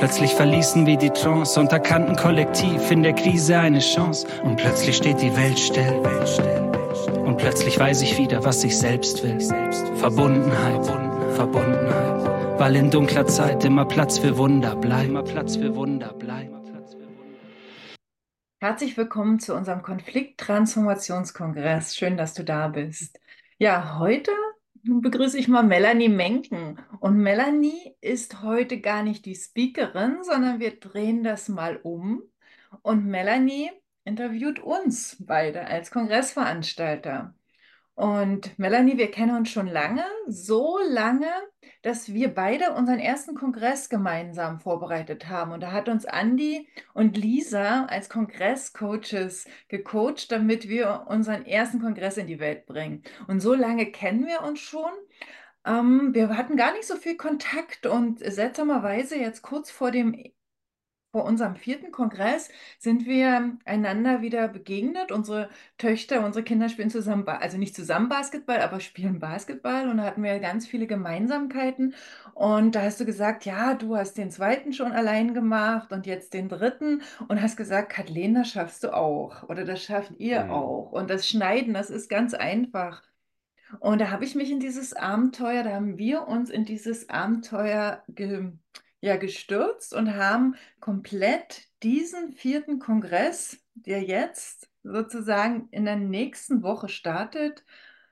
Plötzlich verließen wir die Trance und erkannten kollektiv in der Krise eine Chance. Und plötzlich steht die Welt still. Und plötzlich weiß ich wieder, was ich selbst will. Verbundenheit, Verbundenheit. Weil in dunkler Zeit immer Platz für Wunder bleibt. Herzlich willkommen zu unserem Konflikttransformationskongress. Schön, dass du da bist. Ja, heute begrüße ich mal Melanie Menken. Und Melanie ist heute gar nicht die Speakerin, sondern wir drehen das mal um. Und Melanie interviewt uns beide als Kongressveranstalter. Und Melanie, wir kennen uns schon lange, so lange, dass wir beide unseren ersten Kongress gemeinsam vorbereitet haben. Und da hat uns Andi und Lisa als Kongresscoaches gecoacht, damit wir unseren ersten Kongress in die Welt bringen. Und so lange kennen wir uns schon. Wir hatten gar nicht so viel Kontakt und seltsamerweise jetzt kurz vor unserem vierten Kongress sind wir einander wieder begegnet. Unsere Kinder spielen zusammen, also nicht zusammen Basketball, aber spielen Basketball und da hatten wir ganz viele Gemeinsamkeiten. Und da hast du gesagt, ja, du hast den zweiten schon allein gemacht und jetzt den dritten und hast gesagt, Kathleen, das schaffst du auch oder das schafft ihr auch. Und das Schneiden, das ist ganz einfach. Und da habe ich mich in dieses Abenteuer, da haben wir uns in dieses Abenteuer ja, gestürzt und haben komplett diesen vierten Kongress, der jetzt sozusagen in der nächsten Woche startet,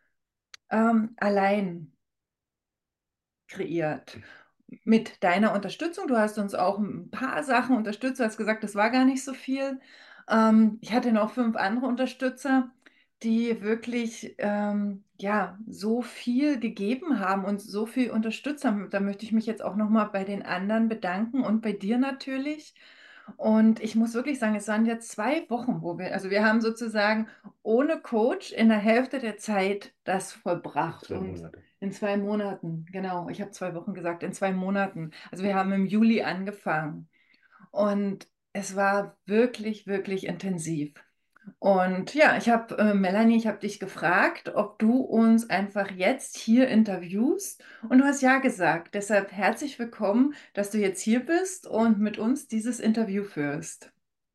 allein kreiert. Mit deiner Unterstützung. Du hast uns auch ein paar Sachen unterstützt. Du hast gesagt, das war gar nicht so viel. Ich hatte noch 5 andere Unterstützer, die wirklich ja, so viel gegeben haben und so viel unterstützt haben. Da möchte ich mich jetzt auch nochmal bei den anderen bedanken und bei dir natürlich. Und ich muss wirklich sagen, es waren jetzt 2 Wochen, also wir haben sozusagen ohne Coach in der Hälfte der Zeit das vollbracht. 2 Monate. In 2 Monaten, genau. Ich habe 2 Wochen gesagt, in 2 Monaten. Also wir haben im Juli angefangen und es war wirklich, wirklich intensiv. Und ja, Melanie, ich habe dich gefragt, ob du uns einfach jetzt hier interviewst und du hast ja gesagt. Deshalb herzlich willkommen, dass du jetzt hier bist und mit uns dieses Interview führst.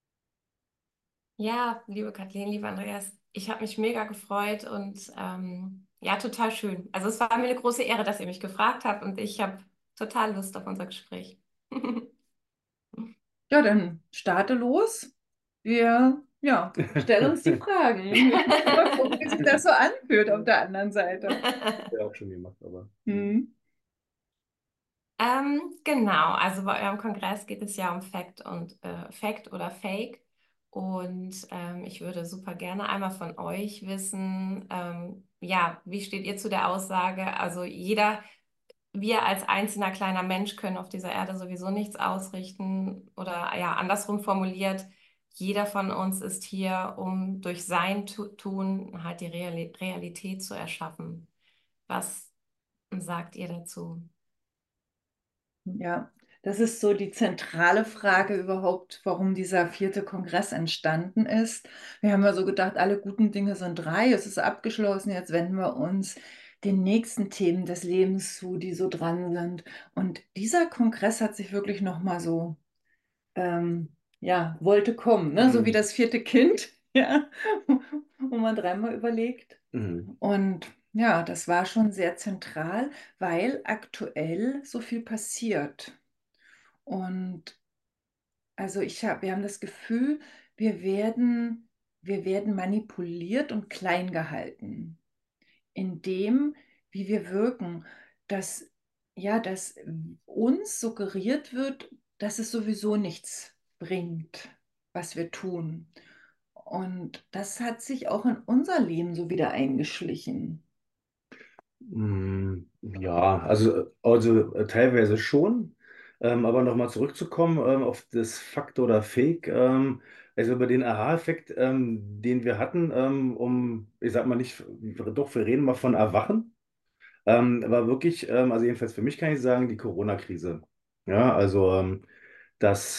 Ja, liebe Kathleen, lieber Andreas, ich habe mich mega gefreut und ja, total schön. Also es war mir eine große Ehre, dass ihr mich gefragt habt und ich habe total Lust auf unser Gespräch. Ja, dann starte los. Wir, ja, stellen uns die Fragen. Ich möchte mal gucken, wie sich das so anfühlt auf der anderen Seite. Ja, auch schon gemacht, aber. Hm. Genau, also bei eurem Kongress geht es ja um Fact oder Fake. Und ich würde super gerne einmal von euch wissen, ja, wie steht ihr zu der Aussage? Also wir als einzelner kleiner Mensch können auf dieser Erde sowieso nichts ausrichten oder ja, andersrum formuliert, jeder von uns ist hier, um durch sein Tun halt die Realität zu erschaffen. Was sagt ihr dazu? Ja, das ist so die zentrale Frage überhaupt, warum dieser vierte Kongress entstanden ist. Wir haben ja so gedacht, alle guten Dinge sind 3, es ist abgeschlossen, jetzt wenden wir uns den nächsten Themen des Lebens zu, die so dran sind. Und dieser Kongress hat sich wirklich nochmal so, ja, wollte kommen, ne? So wie Mhm. das vierte Kind, ja, wo man dreimal überlegt. Mhm. Und ja, das war schon sehr zentral, weil aktuell so viel passiert. Und also wir haben das Gefühl, wir werden, wir werden manipuliert und klein gehalten in dem, wie wir wirken, dass, ja, dass uns suggeriert wird, dass es sowieso nichts bringt, was wir tun. Und das hat sich auch in unser Leben so wieder eingeschlichen. Ja, also teilweise schon. Aber nochmal zurückzukommen auf das Fakt oder Fake. Also über den Aha-Effekt, den wir hatten, ich sag mal nicht, doch, wir reden mal von Erwachen. War wirklich, also jedenfalls für mich kann ich sagen, die Corona-Krise. Ja, also dass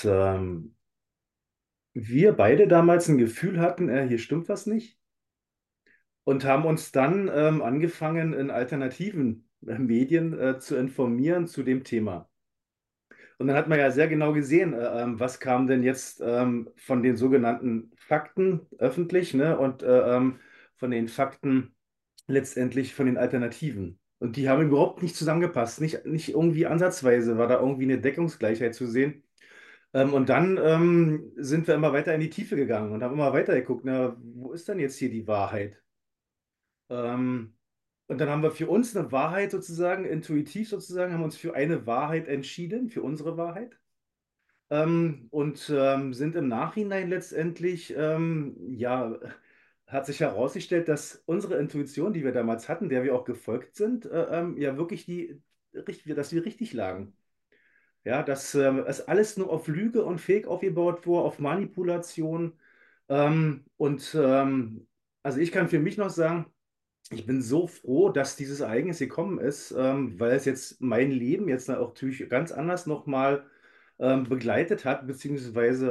wir beide damals ein Gefühl hatten, hier stimmt was nicht. Und haben uns dann angefangen, in alternativen Medien zu informieren zu dem Thema. Und dann hat man ja sehr genau gesehen, was kam denn jetzt von den sogenannten Fakten öffentlich, ne, und von den Fakten letztendlich von den Alternativen. Und die haben überhaupt nicht zusammengepasst, nicht irgendwie ansatzweise war da irgendwie eine Deckungsgleichheit zu sehen. Und dann sind wir immer weiter in die Tiefe gegangen und haben immer weiter geguckt, na, wo ist denn jetzt hier die Wahrheit? Ähm, und dann haben wir für uns eine Wahrheit sozusagen, intuitiv sozusagen, haben uns für eine Wahrheit entschieden, für unsere Wahrheit. Und sind im Nachhinein letztendlich, ja, hat sich herausgestellt, dass unsere Intuition, die wir damals hatten, der wir auch gefolgt sind, ja wirklich dass wir richtig lagen. Ja, dass es alles nur auf Lüge und Fake aufgebaut wurde, auf Manipulation. Und also ich kann für mich noch sagen, ich bin so froh, dass dieses Ereignis gekommen ist, weil es jetzt mein Leben jetzt auch natürlich ganz anders nochmal begleitet hat, beziehungsweise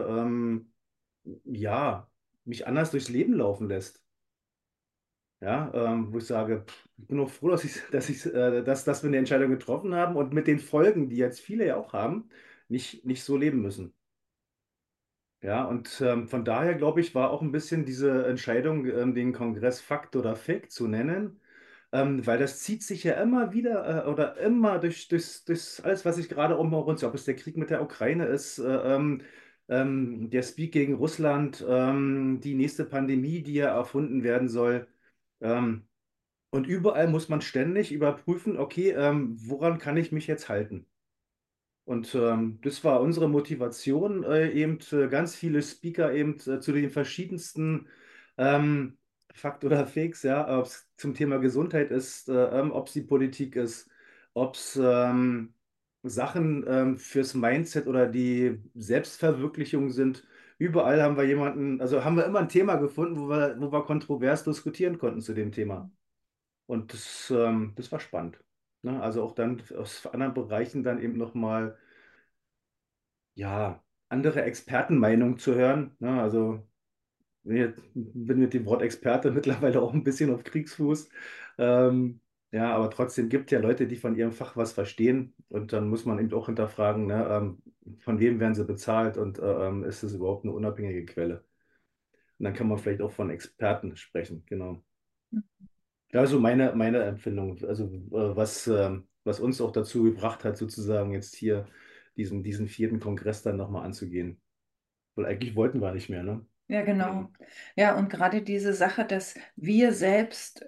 ja, mich anders durchs Leben laufen lässt. Ja, wo ich sage, ich bin auch froh, dass wir eine Entscheidung getroffen haben und mit den Folgen, die jetzt viele ja auch haben, nicht so leben müssen. Ja, und von daher glaube ich, war auch ein bisschen diese Entscheidung, den Kongress Fakt oder Fake zu nennen, weil das zieht sich ja immer wieder oder immer durch alles, was sich gerade um uns, ob es der Krieg mit der Ukraine ist, der Speak gegen Russland, die nächste Pandemie, die ja erfunden werden soll. Ähm, und überall muss man ständig überprüfen, okay, woran kann ich mich jetzt halten? Und das war unsere Motivation, eben ganz viele Speaker eben zu den verschiedensten ähm, Fakt oder Fakes, ja, ob es zum Thema Gesundheit ist, ob es die Politik ist, ob es Sachen fürs Mindset oder die Selbstverwirklichung sind. Überall haben wir jemanden, also haben wir immer ein Thema gefunden, wo wir kontrovers diskutieren konnten zu dem Thema. Und das war spannend. Ne? Also auch dann aus anderen Bereichen dann eben nochmal ja, andere Expertenmeinungen zu hören. Ne? Also ich bin mit dem Wort Experte mittlerweile auch ein bisschen auf Kriegsfuß. Ja, aber trotzdem gibt ja Leute, die von ihrem Fach was verstehen. Und dann muss man eben auch hinterfragen, ne, von wem werden sie bezahlt und ist es überhaupt eine unabhängige Quelle? Und dann kann man vielleicht auch von Experten sprechen, genau. Ja, also meine Empfindung, also was uns auch dazu gebracht hat, sozusagen jetzt hier diesen vierten Kongress dann nochmal anzugehen. Weil eigentlich wollten wir nicht mehr, ne? Ja, genau. Ja, und gerade diese Sache, dass wir selbst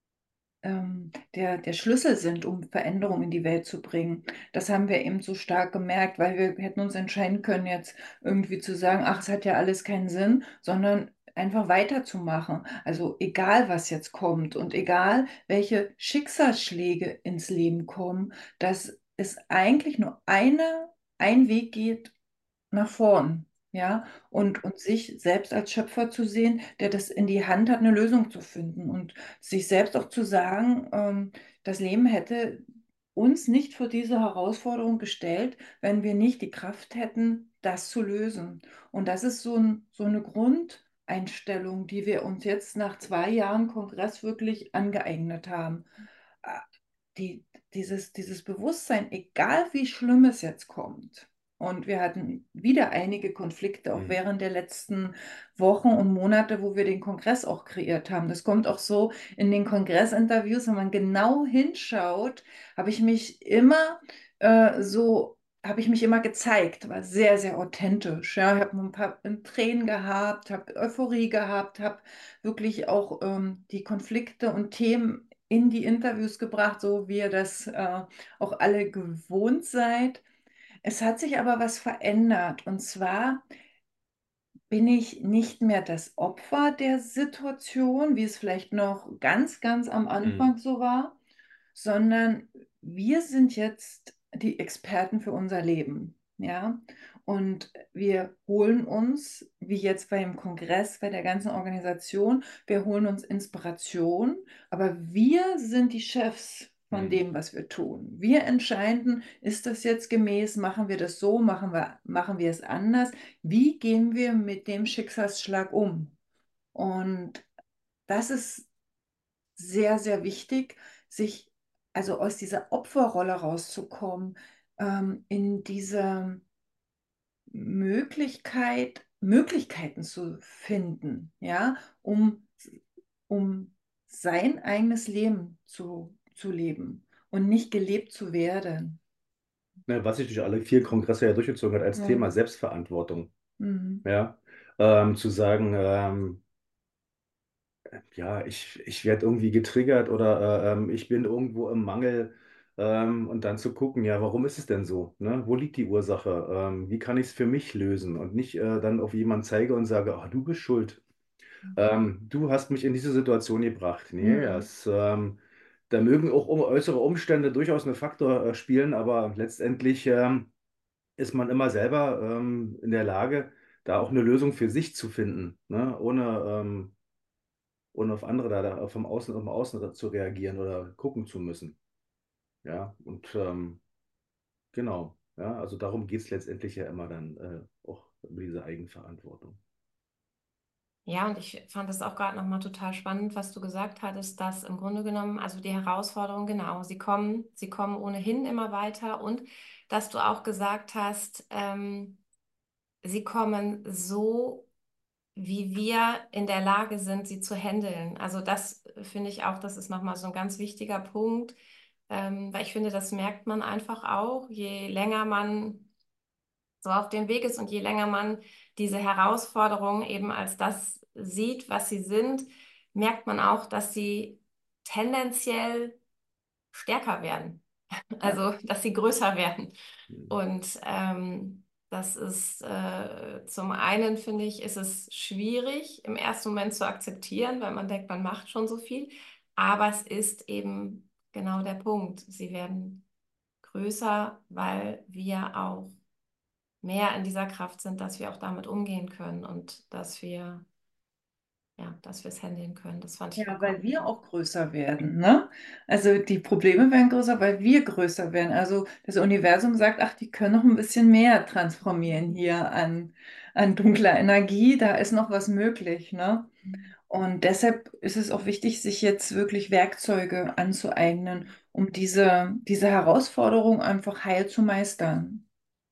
der Schlüssel sind, um Veränderungen in die Welt zu bringen. Das haben wir eben so stark gemerkt, weil wir hätten uns entscheiden können, jetzt irgendwie zu sagen, ach, es hat ja alles keinen Sinn, sondern einfach weiterzumachen. Also egal, was jetzt kommt und egal, welche Schicksalsschläge ins Leben kommen, dass es eigentlich nur ein Weg geht nach vorn. Ja, und sich selbst als Schöpfer zu sehen, der das in die Hand hat, eine Lösung zu finden und sich selbst auch zu sagen, das Leben hätte uns nicht vor diese Herausforderung gestellt, wenn wir nicht die Kraft hätten, das zu lösen. Und das ist so eine Grundeinstellung, die wir uns jetzt nach 2 Jahren Kongress wirklich angeeignet haben. Äh, Die, dieses Bewusstsein, egal wie schlimm es jetzt kommt. Und wir hatten wieder einige Konflikte, auch Mhm. während der letzten Wochen und Monate, wo wir den Kongress auch kreiert haben. Das kommt auch so in den Kongressinterviews, wenn man genau hinschaut, habe ich mich immer habe ich mich immer gezeigt, war sehr, sehr authentisch. Ja, ich habe ein paar Tränen gehabt, habe Euphorie gehabt, habe wirklich auch die Konflikte und Themen in die Interviews gebracht, so wie ihr das auch alle gewohnt seid. Es hat sich aber was verändert. Und zwar bin ich nicht mehr das Opfer der Situation, wie es vielleicht noch ganz, ganz am Mhm. Anfang so war, sondern wir sind jetzt die Experten für unser Leben. Ja, und wir holen uns, wie jetzt beim Kongress, bei der ganzen Organisation, wir holen uns Inspiration, aber wir sind die Chefs von Mhm. dem, was wir tun. Wir entscheiden, ist das jetzt gemäß, machen wir das so, machen wir es anders, wie gehen wir mit dem Schicksalsschlag um? Und das ist sehr, sehr wichtig, sich also aus dieser Opferrolle rauszukommen, in diese Möglichkeiten zu finden, ja, um sein eigenes Leben zu leben und nicht gelebt zu werden. Ne, was sich durch alle 4 Kongresse ja durchgezogen hat als Thema Mhm. Selbstverantwortung. Mhm. Ja, zu sagen, ja, ich werde irgendwie getriggert oder ich bin irgendwo im Mangel und dann zu gucken, ja, warum ist es denn so? Ne? Wo liegt die Ursache? Wie kann ich es für mich lösen und nicht dann auf jemanden zeige und sage, ah, du bist schuld. Du hast mich in diese Situation gebracht. Nee, Mhm. da mögen auch äußere Umstände durchaus einen Faktor spielen, aber letztendlich ist man immer selber in der Lage, da auch eine Lösung für sich zu finden, ne? Ohne auf andere da vom Außen zu reagieren oder gucken zu müssen. Ja, und genau, ja, also darum geht es letztendlich ja immer dann auch über diese Eigenverantwortung. Ja, und ich fand es auch gerade nochmal total spannend, was du gesagt hattest, dass im Grunde genommen, also die Herausforderungen, genau, sie kommen ohnehin immer weiter und dass du auch gesagt hast, sie kommen so, wie wir in der Lage sind, sie zu handeln. Also das finde ich auch, das ist nochmal so ein ganz wichtiger Punkt, weil ich finde, das merkt man einfach auch, je länger man so auf dem Weg ist und je länger man diese Herausforderungen eben als das sieht, was sie sind, merkt man auch, dass sie tendenziell stärker werden, Ja. also dass sie größer werden. Hm. Und das ist zum einen, finde ich, ist es schwierig im ersten Moment zu akzeptieren, weil man denkt, man macht schon so viel. Aber es ist eben genau der Punkt. Sie werden größer, weil wir auch mehr in dieser Kraft sind, dass wir auch damit umgehen können und dass wir es handeln können. Das fand ich Ja, vollkommen weil wir richtig. auch größer werden, ne? Also die Probleme werden größer, weil wir größer werden. Also das Universum sagt, ach, die können noch ein bisschen mehr transformieren hier an dunkler Energie. Da ist noch was möglich, ne? Und deshalb ist es auch wichtig, sich jetzt wirklich Werkzeuge anzueignen, um diese Herausforderung einfach heil zu meistern.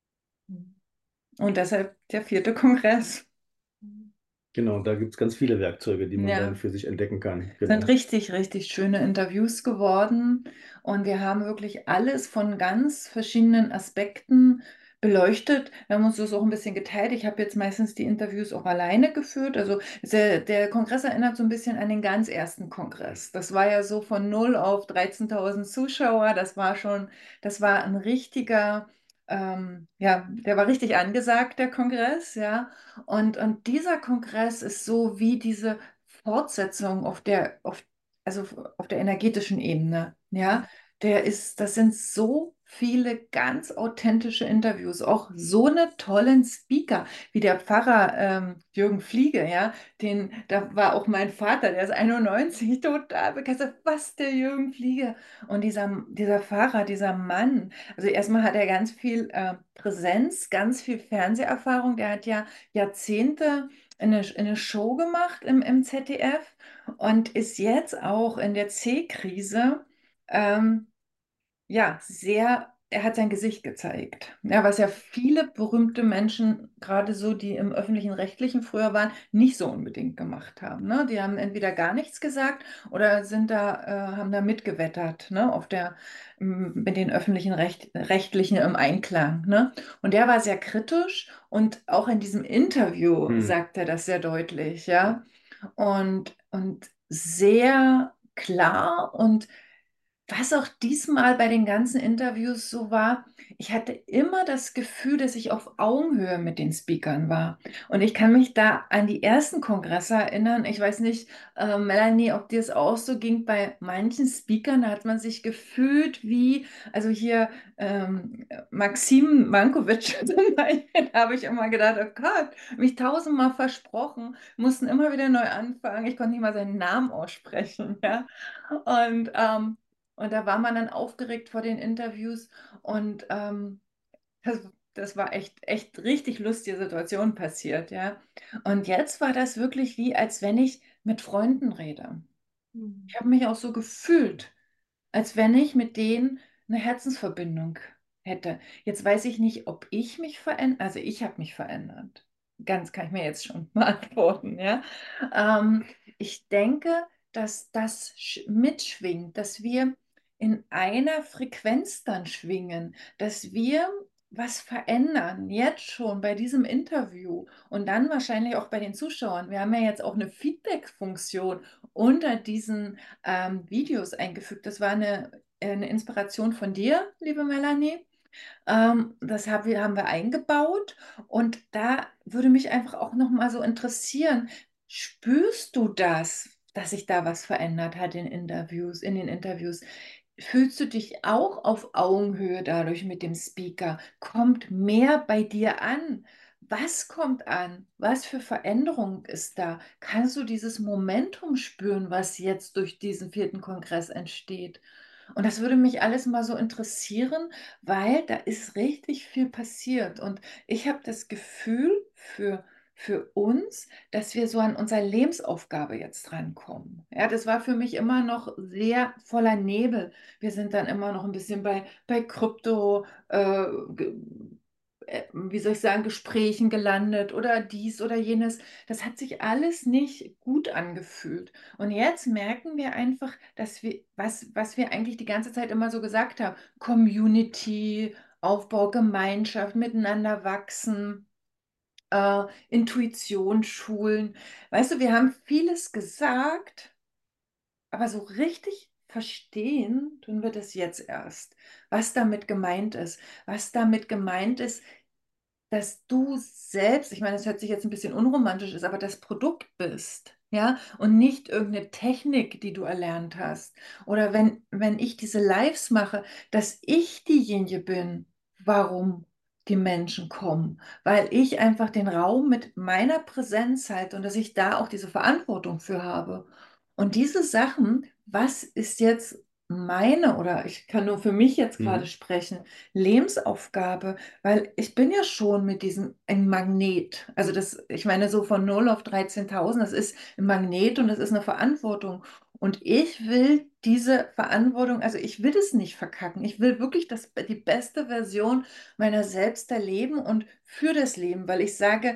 Und deshalb der vierte Kongress. Genau, da gibt es ganz viele Werkzeuge, die man dann Ja. für sich entdecken kann. Sind Genau. richtig, richtig schöne Interviews geworden und wir haben wirklich alles von ganz verschiedenen Aspekten beleuchtet. Wir haben uns das auch ein bisschen geteilt. Ich habe jetzt meistens die Interviews auch alleine geführt. Also der Kongress erinnert so ein bisschen an den ganz ersten Kongress. Das war ja so von 0 auf 13.000 Zuschauer. Das war ein richtiger, ja, der war richtig angesagt, der Kongress, ja. Und dieser Kongress ist so wie diese Fortsetzung also auf der energetischen Ebene, ja, das sind so viele ganz authentische Interviews, auch so eine tollen Speaker, wie der Pfarrer Jürgen Fliege, ja, da war auch mein Vater, der ist 91, total begeistert, was der Jürgen Fliege und dieser Pfarrer, dieser Mann, also erstmal hat er ganz viel Präsenz, ganz viel Fernseherfahrung, der hat ja Jahrzehnte eine Show gemacht im ZDF und ist jetzt auch in der C-Krise ähm, ja, er hat sein Gesicht gezeigt. Ja, was ja viele berühmte Menschen, gerade so, die im öffentlichen Rechtlichen früher waren, nicht so unbedingt gemacht haben. Ne? Die haben entweder gar nichts gesagt oder haben da mitgewettert, ne? Mit den öffentlichen Rechtlichen im Einklang. Ne? Und der war sehr kritisch und auch in diesem Interview Hm. sagt er das sehr deutlich, ja. Und sehr klar und was auch diesmal bei den ganzen Interviews so war, ich hatte immer das Gefühl, dass ich auf Augenhöhe mit den Speakern war. Und ich kann mich da an die ersten Kongresse erinnern. Ich weiß nicht, Melanie, ob dir es auch so ging bei manchen Speakern, da hat man sich gefühlt wie, also hier Maxim Mankovic zum Beispiel, da habe ich immer gedacht, oh Gott, mich tausendmal versprochen, mussten immer wieder neu anfangen. Ich konnte nicht mal seinen Namen aussprechen, ja. Und und da war man dann aufgeregt vor den Interviews und das war echt richtig lustige Situation passiert, ja. Und jetzt war das wirklich wie, als wenn ich mit Freunden rede. Mhm. Ich habe mich auch so gefühlt, als wenn ich mit denen eine Herzensverbindung hätte. Jetzt weiß ich nicht, ob ich mich verändert, also ich habe mich verändert. Ganz kann ich mir jetzt schon beantworten, ja. Ähm, Ich denke, dass das mitschwingt, dass wir in einer Frequenz dann schwingen, dass wir was verändern, jetzt schon bei diesem Interview und dann wahrscheinlich auch bei den Zuschauern. Wir haben ja jetzt auch eine Feedback-Funktion unter diesen Videos eingefügt. Das war eine Inspiration von dir, liebe Melanie. Haben wir eingebaut und da würde mich einfach auch noch mal so interessieren, spürst du das, dass sich da was verändert hat in den Interviews? Fühlst du dich auch auf Augenhöhe dadurch mit dem Speaker? Kommt mehr bei dir an? Was kommt an? Was für Veränderung ist da? Kannst du dieses Momentum spüren, was jetzt durch diesen vierten Kongress entsteht? Und das würde mich alles mal so interessieren, weil da ist richtig viel passiert. Und ich habe das Gefühl für uns, dass wir so an unsere Lebensaufgabe jetzt rankommen. Ja, das war für mich immer noch sehr voller Nebel. Wir sind dann immer noch ein bisschen bei Krypto, wie soll ich sagen, Gesprächen gelandet oder dies oder jenes. Das hat sich alles nicht gut angefühlt. Und jetzt merken wir einfach, dass was wir eigentlich die ganze Zeit immer so gesagt haben, Community, Aufbau, Gemeinschaft, miteinander wachsen, Intuition schulen. Weißt du, wir haben vieles gesagt, aber so richtig verstehen tun wir das jetzt erst, was damit gemeint ist. Was damit gemeint ist, dass du selbst, ich meine, das hört sich jetzt ein bisschen unromantisch ist, aber das Produkt bist, ja, und nicht irgendeine Technik, die du erlernt hast. Oder wenn ich diese Lives mache, dass ich diejenige bin, warum die Menschen kommen, weil ich einfach den Raum mit meiner Präsenz halte und dass ich da auch diese Verantwortung für habe. Und diese Sachen, was ist jetzt meine, oder ich kann nur für mich jetzt gerade Mhm. sprechen, Lebensaufgabe, weil ich bin ja schon mit diesem ein Magnet. Also das, ich meine, so von 0 auf 13.000, das ist ein Magnet und das ist eine Verantwortung. Und ich will diese Verantwortung, also ich will es nicht verkacken. Ich will wirklich die beste Version meiner selbst erleben und für das Leben, weil ich sage,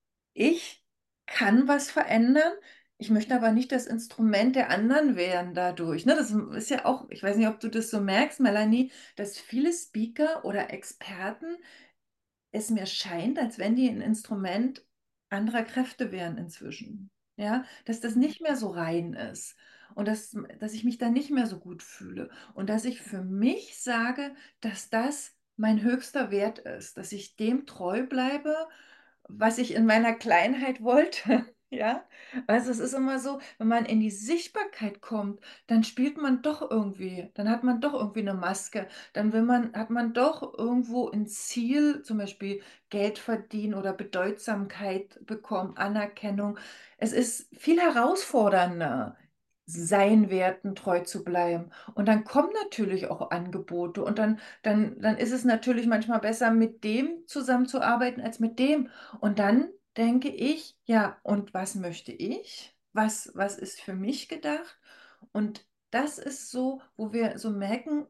ich kann was verändern. Ich möchte aber nicht das Instrument der anderen werden dadurch. Ne, das ist ja auch, ich weiß nicht, ob du das so merkst, Melanie, dass viele Speaker oder Experten es mir scheint, als wenn die ein Instrument anderer Kräfte wären inzwischen. Ja, dass das nicht mehr so rein ist und dass ich mich da nicht mehr so gut fühle und dass ich für mich sage, dass das mein höchster Wert ist, dass ich dem treu bleibe, was ich in meiner Kleinheit wollte. Ja, also es ist immer so, wenn man in die Sichtbarkeit kommt, dann spielt man doch irgendwie, dann hat man doch irgendwie eine Maske, dann hat man doch irgendwo ein Ziel, zum Beispiel Geld verdienen oder Bedeutsamkeit bekommen, Anerkennung. Es ist viel herausfordernder, seinen Werten treu zu bleiben. Und dann kommen natürlich auch Angebote und dann ist es natürlich manchmal besser, mit dem zusammenzuarbeiten als mit dem. Und dann denke ich, ja, und was möchte ich? Was ist für mich gedacht? Und das ist so, wo wir so merken,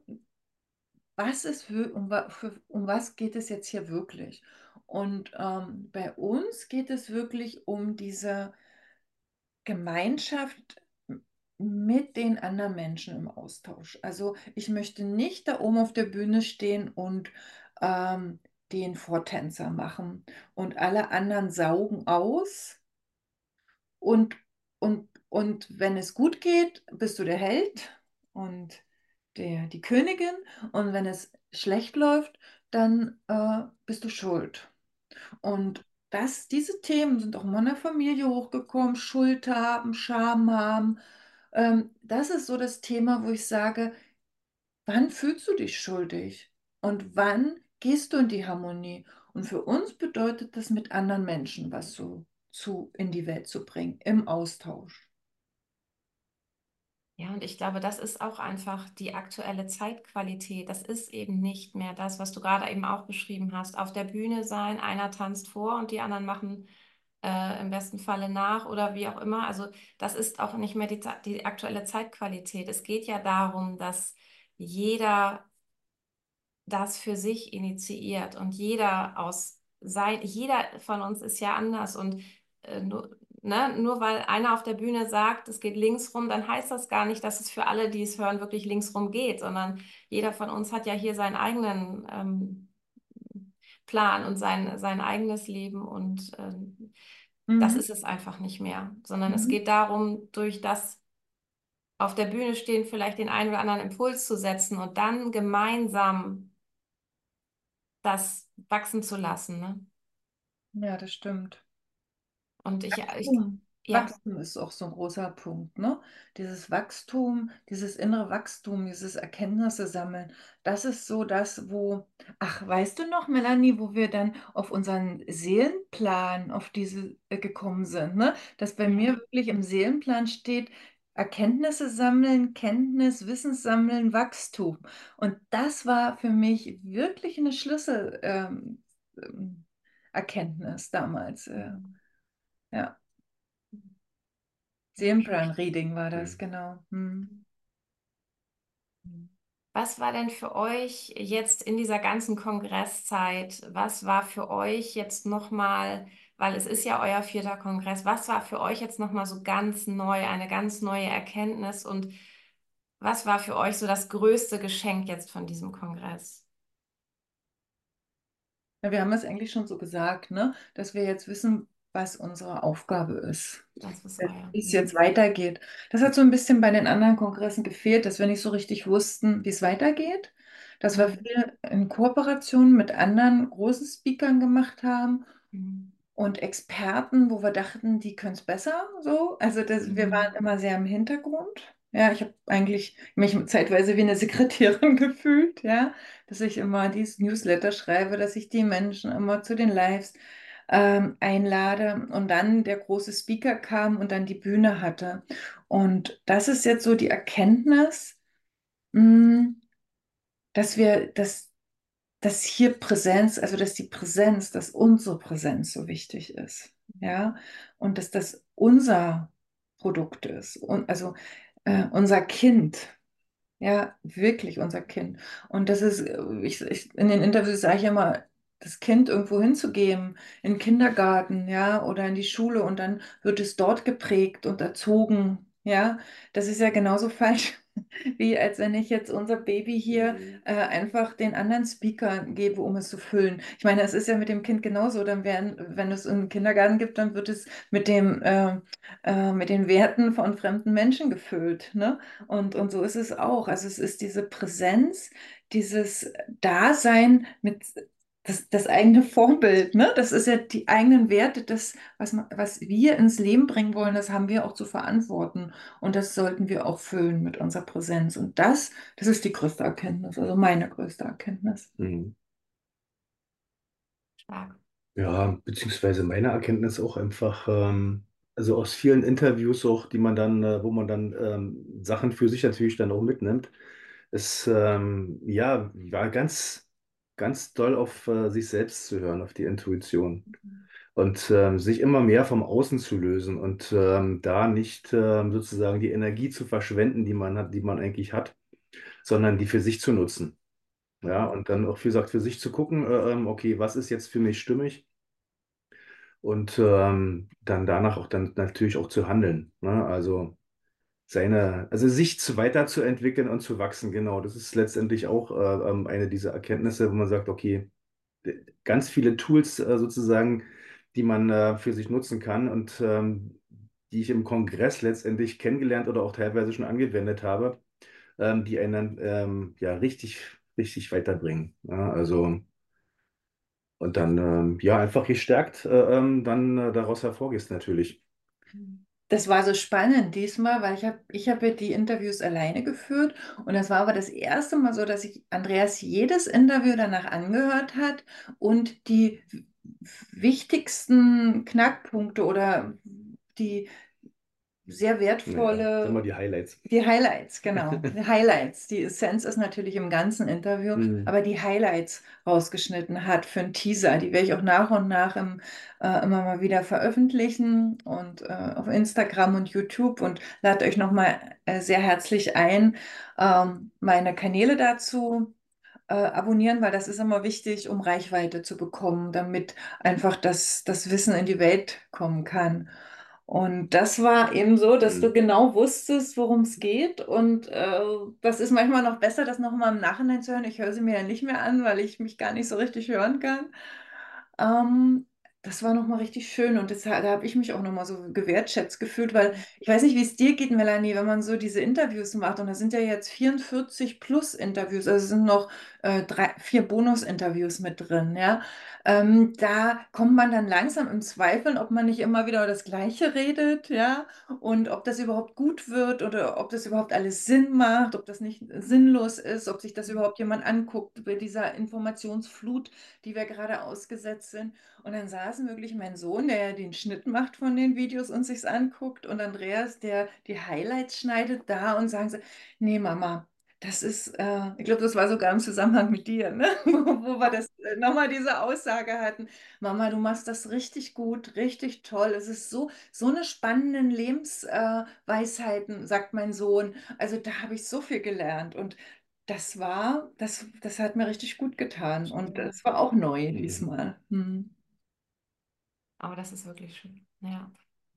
um was geht es jetzt hier wirklich? Und bei uns geht es wirklich um diese Gemeinschaft mit den anderen Menschen im Austausch. Also ich möchte nicht da oben auf der Bühne stehen und den Vortänzer machen und alle anderen saugen aus und wenn es gut geht, bist du der Held und die Königin. Und wenn es schlecht läuft, dann bist du schuld. Und diese Themen sind auch in meiner Familie hochgekommen. Schuld haben, Scham haben. Das ist so das Thema, wo ich sage, wann fühlst du dich schuldig? Und wann gehst du in die Harmonie? Und für uns bedeutet das, mit anderen Menschen was in die Welt zu bringen, im Austausch. Ja, und ich glaube, das ist auch einfach die aktuelle Zeitqualität. Das ist eben nicht mehr das, was du gerade eben auch beschrieben hast. Auf der Bühne sein, einer tanzt vor und die anderen machen im besten Falle nach oder wie auch immer. Also das ist auch nicht mehr die aktuelle Zeitqualität. Es geht ja darum, dass jeder das für sich initiiert und jeder von uns ist ja anders und nur weil einer auf der Bühne sagt, es geht links rum, dann heißt das gar nicht, dass es für alle, die es hören, wirklich links rum geht, sondern jeder von uns hat ja hier seinen eigenen Plan und sein eigenes Leben und das Mhm. ist es einfach nicht mehr, sondern es Mhm. geht darum, durch das auf der Bühne stehen, vielleicht den einen oder anderen Impuls zu setzen und dann gemeinsam das wachsen zu lassen, ne? Ja, das stimmt. Und Wachstum. ja, Wachstum ist auch so ein großer Punkt, ne? Dieses Wachstum, dieses innere Wachstum, dieses Erkenntnisse sammeln, das ist so das, wo, ach, weißt du noch, Melanie, wo wir dann auf unseren Seelenplan, auf diese gekommen sind, ne? Dass bei mir ja, wirklich im Seelenplan steht, Erkenntnisse sammeln, Kenntnis, Wissens sammeln, Wachstum. Und das war für mich wirklich eine Schlüssel, Erkenntnis damals. Ja. Seelenplan-Reading war das, Mhm. genau. Hm. Was war denn für euch jetzt in dieser ganzen Kongresszeit, was war für euch jetzt nochmal, weil es ist ja euer vierter Kongress, was war für euch jetzt nochmal so ganz neu, eine ganz neue Erkenntnis und was war für euch so das größte Geschenk jetzt von diesem Kongress? Ja, wir haben es eigentlich schon so gesagt, ne? Dass wir jetzt wissen, was unsere Aufgabe ist. Das ist euer. Wie es jetzt weitergeht. Das hat so ein bisschen bei den anderen Kongressen gefehlt, dass wir nicht so richtig wussten, wie es weitergeht. Dass wir Mhm. viel in Kooperation mit anderen großen Speakern gemacht haben Mhm. und Experten, wo wir dachten, die können es besser so. Also wir Mhm. waren immer sehr im Hintergrund. Ja, ich habe eigentlich mich zeitweise wie eine Sekretärin gefühlt, ja, dass ich immer dieses Newsletter schreibe, dass ich die Menschen immer zu den Lives einlade und dann der große Speaker kam und dann die Bühne hatte. Und das ist jetzt so die Erkenntnis, mh, dass dass hier Präsenz, also dass die Präsenz, dass unsere Präsenz so wichtig ist, ja, und dass das unser Produkt ist und also unser Kind, ja, wirklich unser Kind. Und das ist, in den Interviews sage ich immer, das Kind irgendwo hinzugeben, in den Kindergarten, ja, oder in die Schule und dann wird es dort geprägt und erzogen, ja, das ist ja genauso falsch, wie als wenn ich jetzt unser Baby hier einfach den anderen Speaker gebe, um es zu füllen. Ich meine, es ist ja mit dem Kind genauso, dann werden, wenn es einen Kindergarten gibt, dann wird es mit den Werten von fremden Menschen gefüllt, ne? Und so ist es auch. Also es ist diese Präsenz, dieses Dasein mit das eigene Vorbild, ne? Das ist ja die eigenen Werte, das, was wir ins Leben bringen wollen, das haben wir auch zu verantworten. Und das sollten wir auch füllen mit unserer Präsenz. Und das ist die größte Erkenntnis, also meine größte Erkenntnis. Mhm. Stark. Ja, beziehungsweise meine Erkenntnis auch einfach, also aus vielen Interviews auch, die man dann, wo man dann Sachen für sich natürlich dann auch mitnimmt, ist ja, war ganz doll auf sich selbst zu hören, auf die Intuition und sich immer mehr vom Außen zu lösen und da nicht sozusagen die Energie zu verschwenden, die man hat, die man eigentlich hat, sondern die für sich zu nutzen. Ja, und dann auch, wie gesagt, für sich zu gucken, okay, was ist jetzt für mich stimmig? Und dann danach auch dann natürlich auch zu handeln. Ne? Also also sich weiterzuentwickeln und zu wachsen, genau. Das ist letztendlich auch eine dieser Erkenntnisse, wo man sagt, okay, ganz viele Tools sozusagen, die man für sich nutzen kann und die ich im Kongress letztendlich kennengelernt oder auch teilweise schon angewendet habe, die einen dann ja richtig weiterbringen. Ja, also und dann ja einfach gestärkt dann daraus hervorgehst natürlich. Das war so spannend diesmal, weil ich hab ja die Interviews alleine geführt und das war aber das erste Mal so, dass sich Andreas jedes Interview danach angehört hat und die wichtigsten Knackpunkte oder die sehr Naja, sag mal wertvolle, die Highlights. die Highlights, genau. Die Highlights. Die Essenz ist natürlich im ganzen Interview, Hm. aber die Highlights rausgeschnitten hat für einen Teaser. Die werde ich auch nach und nach immer mal wieder veröffentlichen und auf Instagram und YouTube und lade euch nochmal sehr herzlich ein, meine Kanäle dazu abonnieren, weil das ist immer wichtig, um Reichweite zu bekommen, damit einfach das Wissen in die Welt kommen kann. Und das war eben so, dass du Mhm. genau wusstest, worum es geht. Und das ist manchmal noch besser, das nochmal im Nachhinein zu hören. Ich höre sie mir ja nicht mehr an, weil ich mich gar nicht so richtig hören kann. Ähm, Das war nochmal richtig schön und da habe ich mich auch nochmal so gewertschätzt gefühlt, weil ich weiß nicht, wie es dir geht, Melanie, wenn man so diese Interviews macht und da sind ja jetzt 44 plus Interviews, also es sind noch vier Bonus-Interviews mit drin, ja. Da kommt man dann langsam im Zweifeln, ob man nicht immer wieder über das Gleiche redet, ja, und ob das überhaupt gut wird oder ob das überhaupt alles Sinn macht, ob das nicht sinnlos ist, ob sich das überhaupt jemand anguckt bei dieser Informationsflut, die wir gerade ausgesetzt sind. Und dann saßen wirklich mein Sohn, der ja den Schnitt macht von den Videos und sich's anguckt, und Andreas, der die Highlights schneidet, da und sagen sie, nee, Mama, das ist, ich glaube, das war sogar im Zusammenhang mit dir, ne? Wo wir das nochmal diese Aussage hatten. Mama, du machst das richtig gut, richtig toll. Es ist so eine spannende Lebensweisheiten, sagt mein Sohn. Also da habe ich so viel gelernt und das hat mir richtig gut getan und Schön. es war auch neu Mhm. diesmal. Hm. Aber das ist wirklich schön. Ja.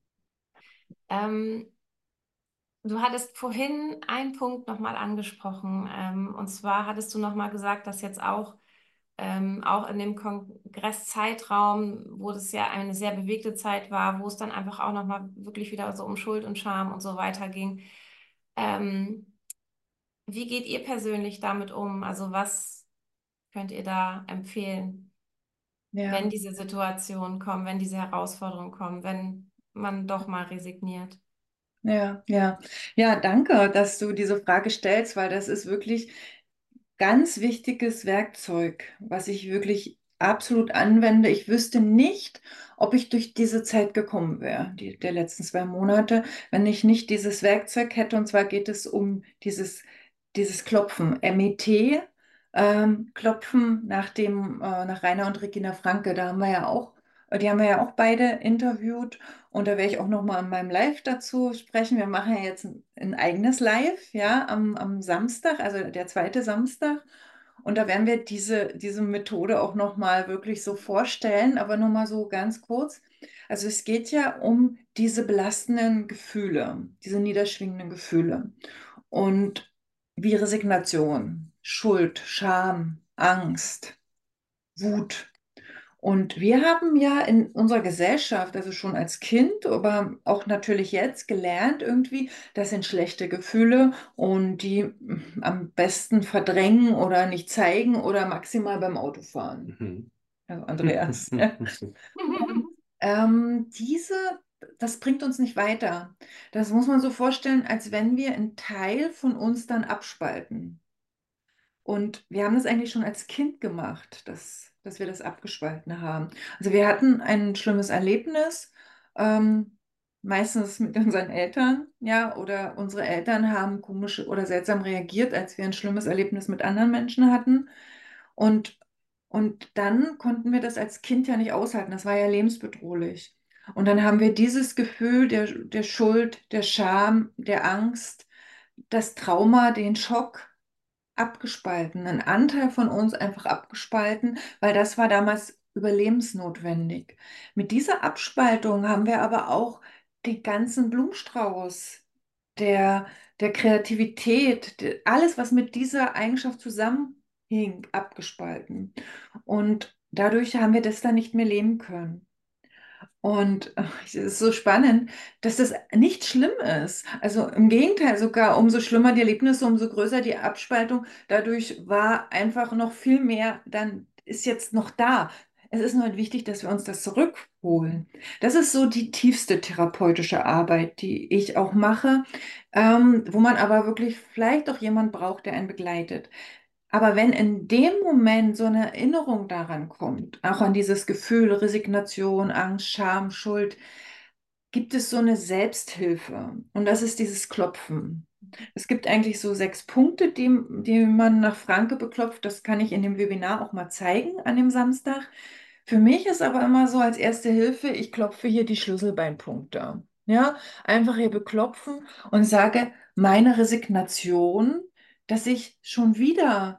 Ähm, Du hattest vorhin einen Punkt nochmal angesprochen, und zwar hattest du nochmal gesagt, dass jetzt auch in dem Kongresszeitraum, wo das ja eine sehr bewegte Zeit war, wo es dann einfach auch nochmal wirklich wieder so um Schuld und Scham und so weiter ging. Ähm, Wie geht ihr persönlich damit um? Also was könnt ihr da empfehlen, wenn Ja. diese Situationen kommen, wenn diese Herausforderungen kommen, wenn man doch mal resigniert? Ja, ja, ja, danke, dass du diese Frage stellst, weil das ist wirklich ganz wichtiges Werkzeug, was ich wirklich absolut anwende. Ich wüsste nicht, ob ich durch diese Zeit gekommen wäre, der letzten 2 Monate, wenn ich nicht dieses Werkzeug hätte. Und zwar geht es um dieses Klopfen, MET, Klopfen nach Rainer und Regina Franke. Die haben wir ja auch beide interviewt. Und da werde ich auch noch mal in meinem Live dazu sprechen. Wir machen ja jetzt ein eigenes Live, ja, am Samstag, also der zweite Samstag. Und da werden wir diese Methode auch noch mal wirklich so vorstellen, aber nur mal so ganz kurz. Also es geht ja um diese belastenden Gefühle, diese niederschwingenden Gefühle. Und wie Resignation, Schuld, Scham, Angst, Wut. Und wir haben ja in unserer Gesellschaft, also schon als Kind, aber auch natürlich jetzt gelernt irgendwie, das sind schlechte Gefühle und die am besten verdrängen oder nicht zeigen oder maximal beim Autofahren. Mhm. Also Andreas. Ja. Und das bringt uns nicht weiter. Das muss man so vorstellen, als wenn wir einen Teil von uns dann abspalten. Und wir haben das eigentlich schon als Kind gemacht, dass wir das abgespalten haben. Also wir hatten ein schlimmes Erlebnis, ähm, meistens mit unseren Eltern, ja, oder unsere Eltern haben komisch oder seltsam reagiert, als wir ein schlimmes Erlebnis mit anderen Menschen hatten. Und, und dann konnten wir das als Kind ja nicht aushalten. Das war ja lebensbedrohlich. Und dann haben wir dieses Gefühl der Schuld, der Scham, der Angst, das Trauma, den Schock abgespalten, einen Anteil von uns einfach abgespalten, weil das war damals überlebensnotwendig. Mit dieser Abspaltung haben wir aber auch den ganzen Blumenstrauß der, der Kreativität, alles, was mit dieser Eigenschaft zusammenhing, abgespalten. Und dadurch haben wir das dann nicht mehr leben können. Und es ist so spannend, dass das nicht schlimm ist. Also im Gegenteil, sogar umso schlimmer die Erlebnisse, umso größer die Abspaltung. Dadurch war einfach noch viel mehr, dann ist jetzt noch da. Es ist nur wichtig, dass wir uns das zurückholen. Das ist so die tiefste therapeutische Arbeit, die ich auch mache, wo man aber wirklich vielleicht auch jemand braucht, der einen begleitet. Aber wenn in dem Moment so eine Erinnerung daran kommt, auch an dieses Gefühl, Resignation, Angst, Scham, Schuld, gibt es so eine Selbsthilfe. Und das ist dieses Klopfen. Es gibt eigentlich so 6 Punkte, die man nach Franke beklopft. Das kann ich in dem Webinar auch mal zeigen an dem Samstag. Für mich ist aber immer so als erste Hilfe, ich klopfe hier die Schlüsselbeinpunkte. Ja, einfach hier beklopfen und sage, meine Resignation, dass ich schon wieder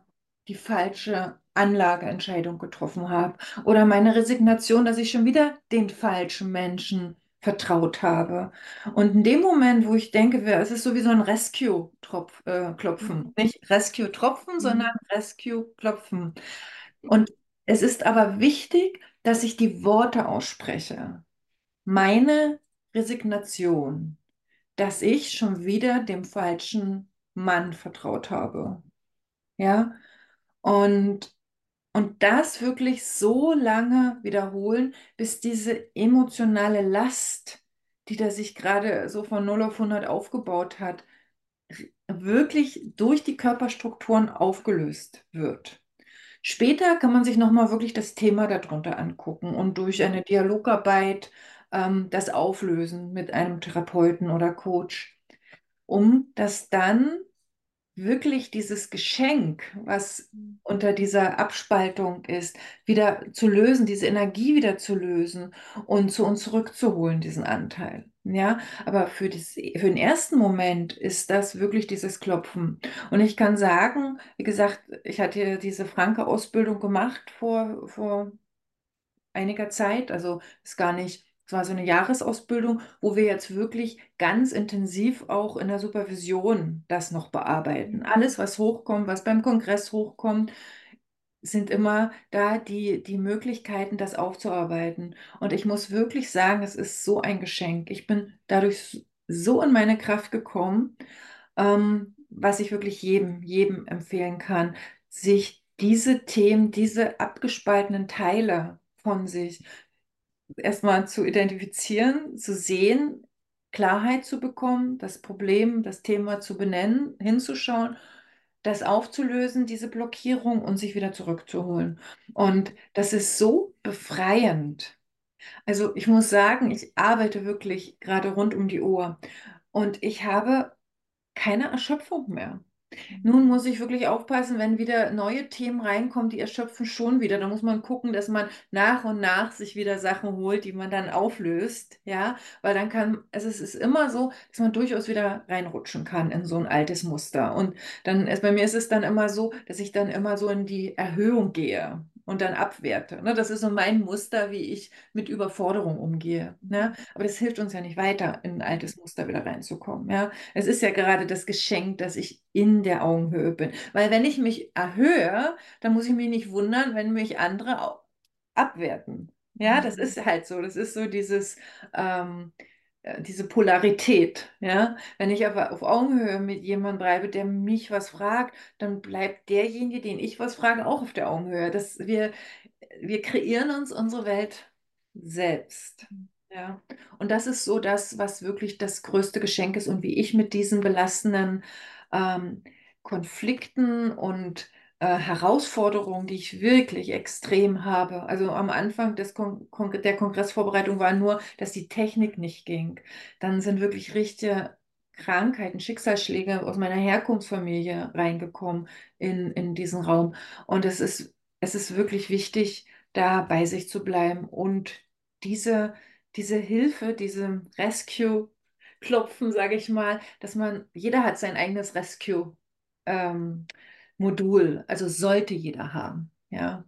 die falsche Anlageentscheidung getroffen habe oder meine Resignation, dass ich schon wieder den falschen Menschen vertraut habe. Und in dem Moment, wo ich denke, es ist sowieso ein Rescue-Klopfen. Nicht Rescue-Tropfen, sondern Rescue-Klopfen. Und es ist aber wichtig, dass ich die Worte ausspreche. Meine Resignation, dass ich schon wieder dem falschen Mann vertraut habe. Ja, und, und das wirklich so lange wiederholen, bis diese emotionale Last, die da sich gerade so von 0 auf 100 aufgebaut hat, wirklich durch die Körperstrukturen aufgelöst wird. Später kann man sich nochmal wirklich das Thema darunter angucken und durch eine Dialogarbeit das auflösen mit einem Therapeuten oder Coach, um das dann wirklich dieses Geschenk, was unter dieser Abspaltung ist, wieder zu lösen, diese Energie wieder zu lösen und zu uns zurückzuholen, diesen Anteil. Ja, aber für den ersten Moment ist das wirklich dieses Klopfen. Und ich kann sagen, wie gesagt, ich hatte diese Franke-Ausbildung gemacht vor einiger Zeit. Also ist gar nicht, es war so eine Jahresausbildung, wo wir jetzt wirklich ganz intensiv auch in der Supervision das noch bearbeiten. Alles, was hochkommt, was beim Kongress hochkommt, sind immer da die Möglichkeiten, das aufzuarbeiten. Und ich muss wirklich sagen, es ist so ein Geschenk. Ich bin dadurch so in meine Kraft gekommen, was ich wirklich jedem empfehlen kann, sich diese Themen, diese abgespaltenen Teile von sich erstmal zu identifizieren, zu sehen, Klarheit zu bekommen, das Problem, das Thema zu benennen, hinzuschauen, das aufzulösen, diese Blockierung und sich wieder zurückzuholen. Und das ist so befreiend. Also ich muss sagen, ich arbeite wirklich gerade rund um die Uhr und ich habe keine Erschöpfung mehr. Nun muss ich wirklich aufpassen, wenn wieder neue Themen reinkommen, die erschöpfen schon wieder. Da muss man gucken, dass man nach und nach sich wieder Sachen holt, die man dann auflöst, ja, weil dann es ist immer so, dass man durchaus wieder reinrutschen kann in so ein altes Muster. Und bei mir ist es dann immer so, dass ich dann immer so in die Erhöhung gehe und dann abwerte. Ne? Das ist so mein Muster, wie ich mit Überforderung umgehe. Ne? Aber das hilft uns ja nicht weiter, in ein altes Muster wieder reinzukommen. Ja? Es ist ja gerade das Geschenk, dass ich in der Augenhöhe bin. Weil wenn ich mich erhöhe, dann muss ich mich nicht wundern, wenn mich andere abwerten. Ja, das ist halt so. Das ist so ähm, diese Polarität. Ja, wenn ich aber auf Augenhöhe mit jemandem bleibe, der mich was fragt, dann bleibt derjenige, den ich was frage, auch auf der Augenhöhe. Wir kreieren uns unsere Welt selbst. Ja, und das ist so das, was wirklich das größte Geschenk ist und wie ich mit diesen belastenden ähm, Konflikten und Herausforderungen, die ich wirklich extrem habe. Also am Anfang der Kongressvorbereitung war nur, dass die Technik nicht ging. Dann sind wirklich richtige Krankheiten, Schicksalsschläge aus meiner Herkunftsfamilie reingekommen in diesen Raum. Und es ist wirklich wichtig, da bei sich zu bleiben und diese Hilfe, diese Rescue-Klopfen, sage ich mal, jeder hat sein eigenes Rescue-Modul, also sollte jeder haben, ja.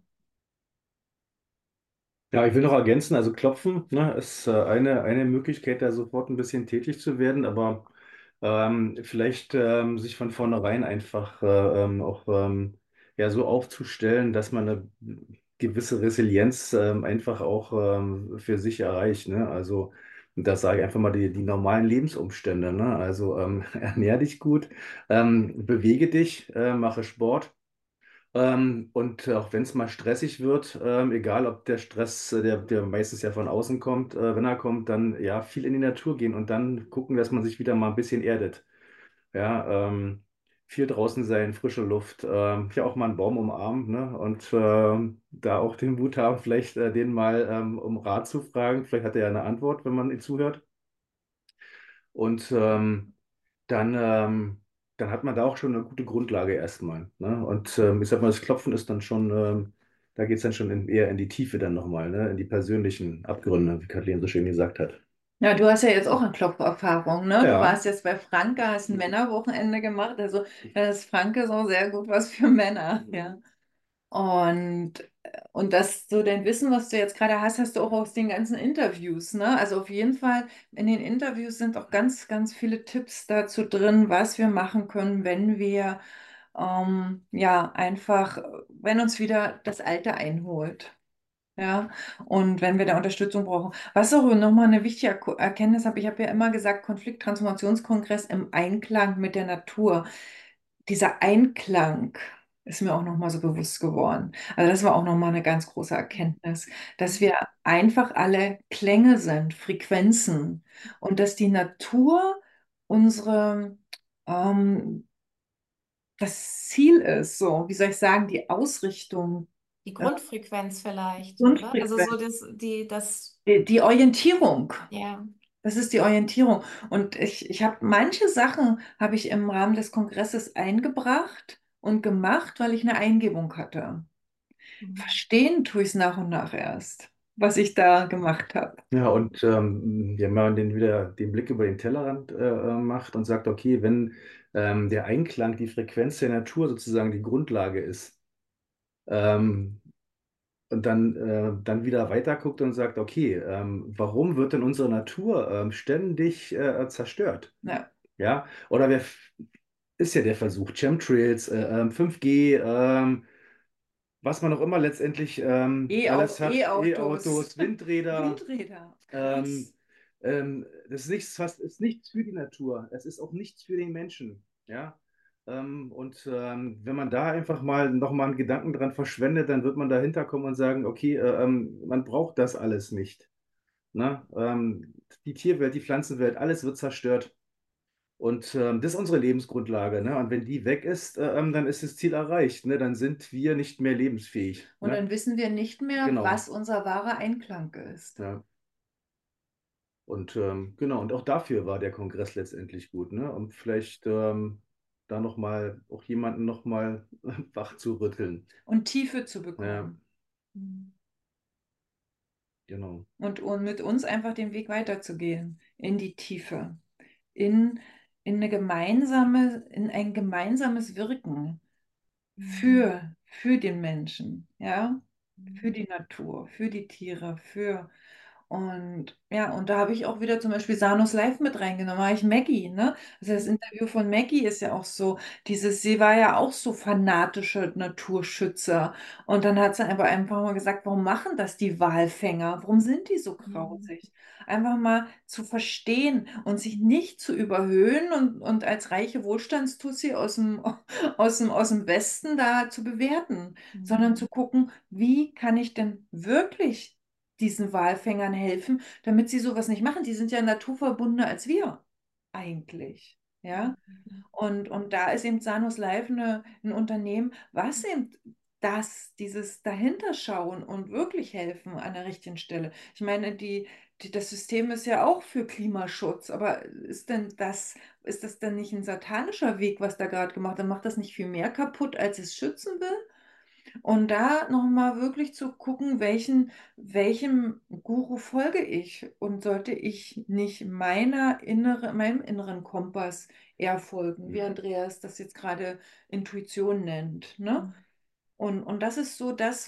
Ja, ich will noch ergänzen, also Klopfen, ne, ist eine Möglichkeit, da sofort ein bisschen tätig zu werden, aber vielleicht sich von vornherein einfach auch ja, so aufzustellen, dass man eine gewisse Resilienz einfach auch für sich erreicht. Ne? Also, und das sage ich einfach mal die normalen Lebensumstände. Ne? Also ernähr dich gut, bewege dich, mache Sport. Und auch wenn es mal stressig wird, egal ob der Stress, der meistens ja von außen kommt, wenn er kommt, dann ja viel in die Natur gehen und dann gucken, dass man sich wieder mal ein bisschen erdet. Ja, viel draußen sein, frische Luft, ja auch mal einen Baum umarmen, ne? Und da auch den Mut haben, vielleicht den mal um Rat zu fragen. Vielleicht hat er ja eine Antwort, wenn man ihm zuhört. Und dann hat man da auch schon eine gute Grundlage erstmal. Ne? Und ich sag mal, das Klopfen ist dann schon, da geht es dann schon eher in die Tiefe dann nochmal, ne? In die persönlichen Abgründe, wie Kathleen so schön gesagt hat. Ja, du hast ja jetzt auch eine Klopferfahrung, ne? Du Ja, warst jetzt bei Franke, hast ein Männerwochenende gemacht, also da ist Franke so sehr gut was für Männer, ja. Und, und das, so dein Wissen, was du jetzt gerade hast, hast du auch aus den ganzen Interviews, ne? Also auf jeden Fall, in den Interviews sind auch ganz, ganz viele Tipps dazu drin, was wir machen können, wenn wir ja einfach, wenn uns wieder das Alte einholt. Ja, und wenn wir da Unterstützung brauchen. Was auch nochmal eine wichtige Erkenntnis habe, ich habe ja immer gesagt, Konflikttransformationskongress im Einklang mit der Natur. Dieser Einklang ist mir auch nochmal so bewusst geworden. Also das war auch nochmal eine ganz große Erkenntnis, dass wir einfach alle Klänge sind, Frequenzen und dass die Natur unsere, ähm, das Ziel ist, so, wie soll ich sagen, die Ausrichtung, Die ja, Grundfrequenz vielleicht, oder? Also Grundfrequenz, so das, die Orientierung. ja. Das ist die Orientierung. Und ich habe manche Sachen habe ich im Rahmen des Kongresses eingebracht und gemacht, weil ich eine Eingebung hatte. Mhm. Verstehen tue ich es nach und nach erst, was ich da gemacht habe. Ja, und ja, wenn man den wieder den Blick über den Tellerrand macht und sagt, okay, wenn der Einklang, die Frequenz der Natur sozusagen die Grundlage ist, ähm, und dann wieder weiter guckt und sagt, okay, warum wird denn unsere Natur ständig zerstört? Ja. Ja, oder ist ja der Versuch, Chemtrails, 5G, was man auch immer letztendlich alles hat, E-Autos, E-Autos, Windräder. Windräder, Ähm, krass. Das ist nichts, ist nichts für die Natur. Es ist auch nichts für den Menschen. Ja. Und wenn man da einfach mal nochmal einen Gedanken dran verschwendet, dann wird man dahinter kommen und sagen, okay, man braucht das alles nicht. Ne? Die Tierwelt, die Pflanzenwelt, alles wird zerstört. Und das ist unsere Lebensgrundlage. Ne? Und wenn die weg ist, dann ist das Ziel erreicht. Ne? Dann sind wir nicht mehr lebensfähig. Und Ne? dann wissen wir nicht mehr, Genau. was unser wahrer Einklang ist. Ja. Und genau, und auch dafür war der Kongress letztendlich gut, ne? Um vielleicht da nochmal auch jemanden nochmal wach zu rütteln. Und Tiefe zu Ja, bekommen. Mhm. genau. Und mit uns einfach den Weg weiterzugehen in die Tiefe, in, in eine gemeinsame, in ein gemeinsames Wirken Mhm. für den Menschen, ja, Mhm. für die Natur, für die Tiere, für und ja, und da habe ich auch wieder zum Beispiel Sanus Live mit reingenommen, da habe ich Maggie, ne? Also das Interview von Maggie ist ja auch so, sie war ja auch so fanatische Naturschützer. Und dann hat sie aber einfach mal gesagt, warum machen das die Walfänger? Warum sind die so Mhm. grausig? Einfach mal zu verstehen und sich nicht zu überhöhen und als reiche Wohlstandstussi aus dem Westen da zu bewerten, sondern Mhm. zu gucken, wie kann ich denn wirklich diesen Walfängern helfen, damit sie sowas nicht machen. Die sind ja naturverbundener als wir eigentlich. Ja, Mhm. und da ist eben Sanus Life ein Unternehmen, was eben dieses Dahinterschauen und wirklich helfen an der richtigen Stelle. Ich meine, das System ist ja auch für Klimaschutz, aber ist das denn nicht ein satanischer Weg, was da gerade gemacht wird? Macht das nicht viel mehr kaputt, als es schützen will? Und da nochmal wirklich zu gucken, welchem Guru folge ich und sollte ich nicht meinem inneren Kompass eher folgen, wie Andreas das jetzt gerade Intuition nennt, ne? Mhm. Und das ist so das,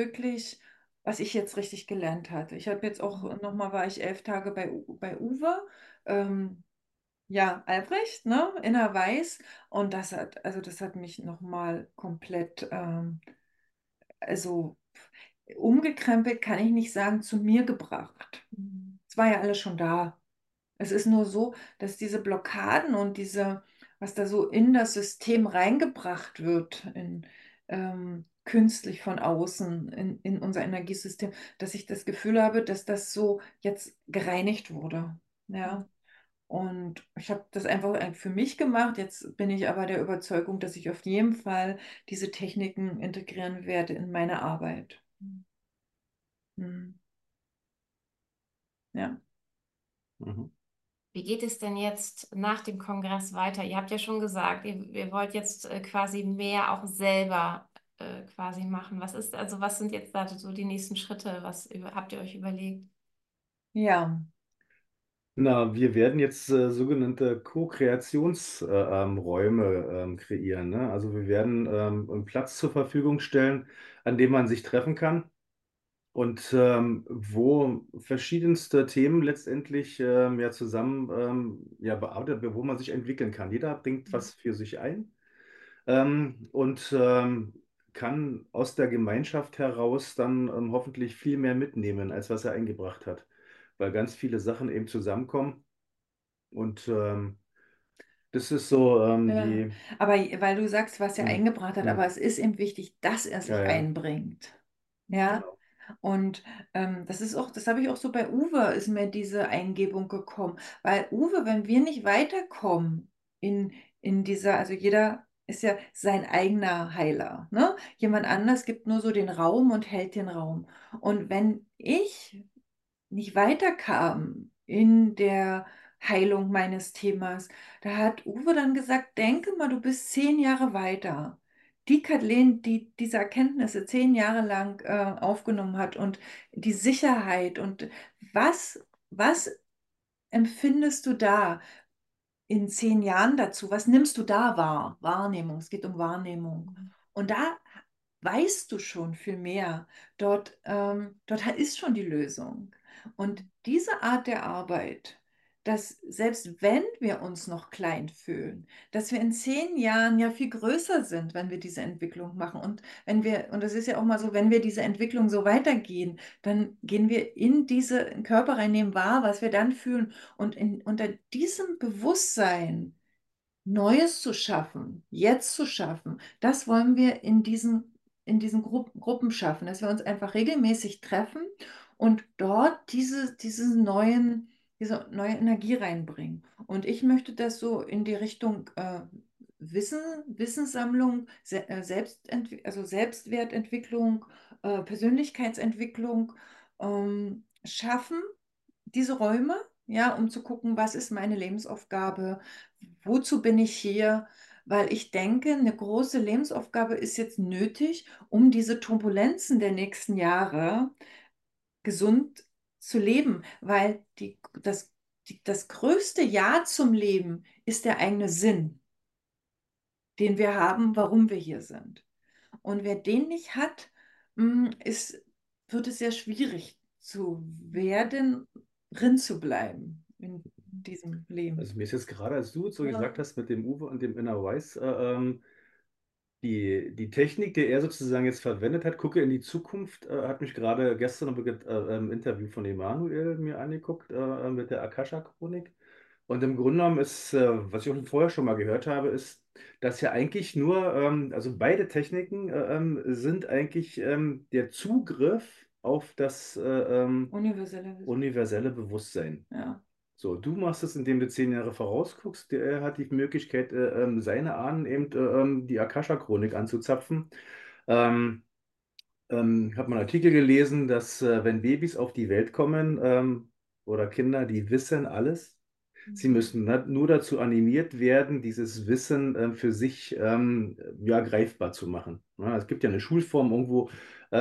was ich jetzt richtig gelernt hatte. Ich habe jetzt auch nochmal, war ich 11 Tage bei Uwe, ähm, ja, Albrecht, ne, Inner Weiß, und das hat mich nochmal komplett, also umgekrempelt kann ich nicht sagen, zu mir gebracht. Mhm. Es war ja alles schon da. Es ist nur so, dass diese Blockaden und was da so in das System reingebracht wird, künstlich von außen, in unser Energiesystem, dass ich das Gefühl habe, dass das so jetzt gereinigt wurde. Ja. Und ich habe das einfach für mich gemacht. Jetzt bin ich aber der Überzeugung, dass ich auf jeden Fall diese Techniken integrieren werde in meine Arbeit. Mhm. Hm. Ja. Mhm. Wie geht es denn jetzt nach dem Kongress weiter? Ihr habt ja schon gesagt, ihr wollt jetzt quasi mehr auch selber quasi machen. Was sind jetzt da so die nächsten Schritte? Habt ihr euch überlegt? Ja. Na, wir werden jetzt sogenannte Co-Kreationsräume kreieren. Ne? Also wir werden einen Platz zur Verfügung stellen, an dem man sich treffen kann und wo verschiedenste Themen letztendlich ja zusammen ja, bearbeitet, wo man sich entwickeln kann. Jeder bringt was für sich ein und kann aus der Gemeinschaft heraus dann hoffentlich viel mehr mitnehmen, als was er eingebracht hat, weil ganz viele Sachen eben zusammenkommen. Und das ist so Ja, die, aber weil du sagst, was er hm, eingebracht hat, aber hm, es ist ihm wichtig, dass er ja, sich ja, einbringt. Ja, genau. und das ist auch, das habe ich auch so bei Uwe, ist mir diese Eingebung gekommen. Weil Uwe, wenn wir nicht weiterkommen in dieser, also jeder ist ja sein eigener Heiler, ne? Jemand anders gibt nur so den Raum und hält den Raum. Und wenn ich nicht weiterkam in der Heilung meines Themas, da hat Uwe dann gesagt, denke mal, du bist 10 Jahre weiter. Die Kathleen, die diese Erkenntnisse 10 Jahre lang aufgenommen hat und die Sicherheit und was empfindest du da in 10 Jahren dazu? Was nimmst du da wahr? Wahrnehmung, es geht um Wahrnehmung. Und da weißt du schon viel mehr. Dort ist schon die Lösung. Und diese Art der Arbeit, dass selbst wenn wir uns noch klein fühlen, dass wir in 10 Jahren ja viel größer sind, wenn wir diese Entwicklung machen. Und wenn wir, und das ist ja auch mal so, wenn wir diese Entwicklung so weitergehen, dann gehen wir in diese Körper rein, nehmen wahr, was wir dann fühlen. Und unter diesem Bewusstsein Neues zu schaffen, jetzt zu schaffen, das wollen wir in diesen Gruppen schaffen, dass wir uns einfach regelmäßig treffen und dort diese neue Energie reinbringen. Und ich möchte das so in die Richtung Wissenssammlung, also Selbstwertentwicklung, Persönlichkeitsentwicklung schaffen, diese Räume, ja, um zu gucken, was ist meine Lebensaufgabe, wozu bin ich hier, weil ich denke, eine große Lebensaufgabe ist jetzt nötig, um diese Turbulenzen der nächsten Jahre gesund zu leben, weil das größte Ja zum Leben ist der eigene Sinn, den wir haben, warum wir hier sind. Und wer den nicht hat, wird es sehr schwierig zu werden, drin zu bleiben in diesem Leben. Also mir ist jetzt gerade, als du so Ja. gesagt hast mit dem Uwe und dem Inner Voice, die Technik, die er sozusagen jetzt verwendet hat, gucke in die Zukunft, hat mich gerade gestern im Interview von Emanuel mir angeguckt mit der Akasha-Chronik. Und im Grunde genommen ist, was ich auch vorher schon mal gehört habe, ist, dass ja eigentlich nur, also beide Techniken sind eigentlich der Zugriff auf das Universelle Wissen. universelle Bewusstsein. Ja. So, du machst es, indem du 10 Jahre vorausguckst. Der hat die Möglichkeit, seine Ahnen eben die Akasha-Chronik anzuzapfen. Ähm, habe mal einen Artikel gelesen, dass wenn Babys auf die Welt kommen oder Kinder, die wissen alles. Sie müssen nur dazu animiert werden, dieses Wissen für sich ja, greifbar zu machen. Ja, es gibt ja eine Schulform irgendwo,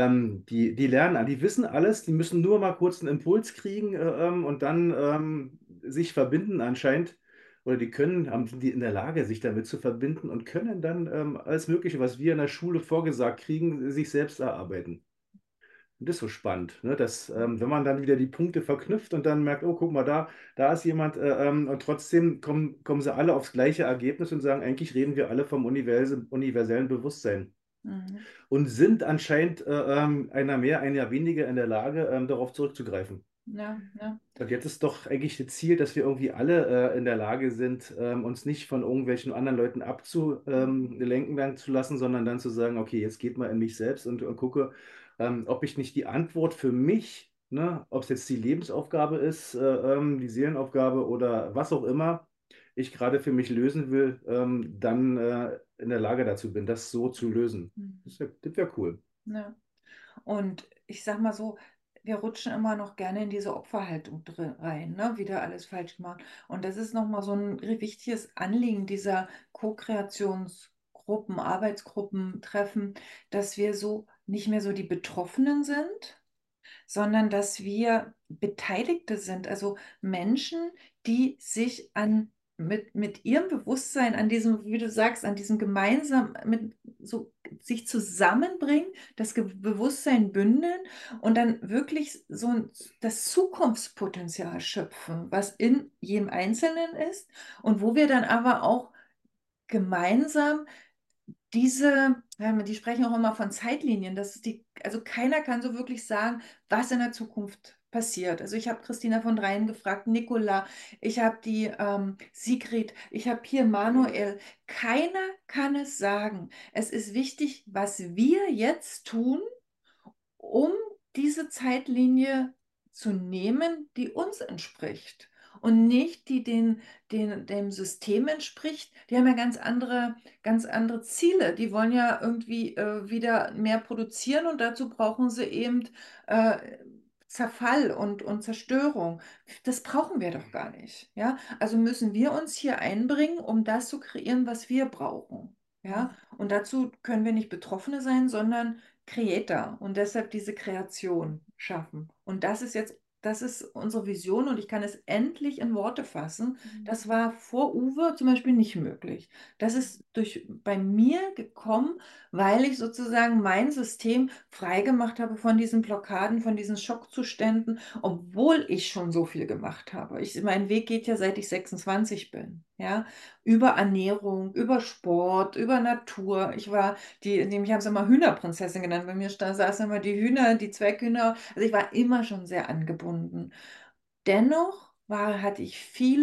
die lernen, die wissen alles, die müssen nur mal kurz einen Impuls kriegen und dann sich verbinden anscheinend. Oder die können, sind die in der Lage, sich damit zu verbinden und können dann alles Mögliche, was wir in der Schule vorgesagt kriegen, sich selbst erarbeiten. Und das ist so spannend, ne? Dass, wenn man dann wieder die Punkte verknüpft und dann merkt, oh, guck mal, da ist jemand, und trotzdem kommen sie alle aufs gleiche Ergebnis und sagen, eigentlich reden wir alle vom universellen Bewusstsein Mhm. und sind anscheinend einer mehr, einer weniger in der Lage, darauf zurückzugreifen. Ja, ja. Und jetzt ist doch eigentlich das Ziel, dass wir irgendwie alle in der Lage sind, uns nicht von irgendwelchen anderen Leuten abzulenken dann zu lassen, sondern dann zu sagen, okay, jetzt geht mal in mich selbst und gucke, ob ich nicht die Antwort für mich, ne, ob es jetzt die Lebensaufgabe ist, die Seelenaufgabe oder was auch immer, ich gerade für mich lösen will, dann in der Lage dazu bin, das so zu lösen. Mhm. Das wär cool. Ja. Und ich sag mal so, wir rutschen immer noch gerne in diese Opferhaltung drin rein, ne? Wieder alles falsch gemacht. Und das ist nochmal so ein wichtiges Anliegen dieser Co-Kreationsgruppen, Arbeitsgruppen, Treffen, dass wir so nicht mehr so die Betroffenen sind, sondern dass wir Beteiligte sind, also Menschen, die sich mit ihrem Bewusstsein an diesem, wie du sagst, an diesem gemeinsam so sich zusammenbringen, das Bewusstsein bündeln und dann wirklich so das Zukunftspotenzial schöpfen, was in jedem Einzelnen ist und wo wir dann aber auch gemeinsam die sprechen auch immer von Zeitlinien, also keiner kann so wirklich sagen, was in der Zukunft passiert. Also ich habe Christina von Dreien gefragt, Nicola, ich habe die Sigrid, ich habe hier Manuel. Keiner kann es sagen. Es ist wichtig, was wir jetzt tun, um diese Zeitlinie zu nehmen, die uns entspricht und nicht die dem System entspricht. Die haben ja ganz andere Ziele. Die wollen ja irgendwie wieder mehr produzieren und dazu brauchen sie eben äh, Zerfall und Zerstörung. Das brauchen wir doch gar nicht. Ja? Also müssen wir uns hier einbringen, um das zu kreieren, was wir brauchen. Ja? Und dazu können wir nicht Betroffene sein, sondern Creator und deshalb diese Kreation schaffen. Und das ist unsere Vision und ich kann es endlich in Worte fassen. Das war vor Uwe zum Beispiel nicht möglich. Das ist bei mir gekommen, weil ich sozusagen mein System freigemacht habe von diesen Blockaden, von diesen Schockzuständen, obwohl ich schon so viel gemacht habe. Mein Weg geht ja seit ich 26 bin. Ja, über Ernährung, über Sport, über Natur. Ich habe es immer Hühnerprinzessin genannt. Bei mir saßen immer die Hühner, die Zwerghühner. Also ich war immer schon sehr angebunden. Dennoch hatte ich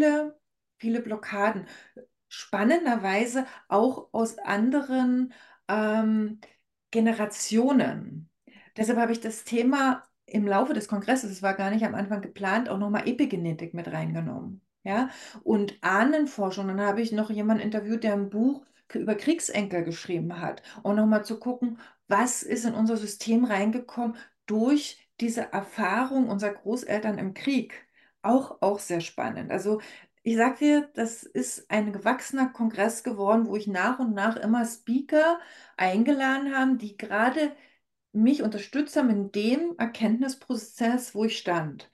viele Blockaden. Spannenderweise auch aus anderen ähm, Generationen. Deshalb habe ich das Thema im Laufe des Kongresses, es war gar nicht am Anfang geplant, auch nochmal Epigenetik mit reingenommen. Ja? Und Ahnenforschung. Dann habe ich noch jemanden interviewt, der ein Buch über Kriegsenkel geschrieben hat. Und nochmal zu gucken, was ist in unser System reingekommen durch diese Erfahrung unserer Großeltern im Krieg. Auch sehr spannend. Also ich sage dir, das ist ein gewachsener Kongress geworden, wo ich nach und nach immer Speaker eingeladen habe, die gerade mich unterstützt haben in dem Erkenntnisprozess, wo ich stand.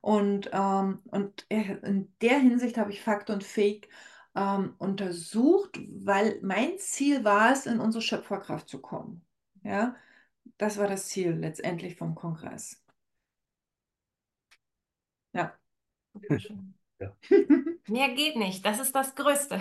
Und in der Hinsicht habe ich Fakt und Fake untersucht, weil mein Ziel war es, in unsere Schöpferkraft zu kommen. Ja, das war das Ziel letztendlich vom Kongress. Ja. Schön. Ja. Mehr geht nicht, das ist das Größte.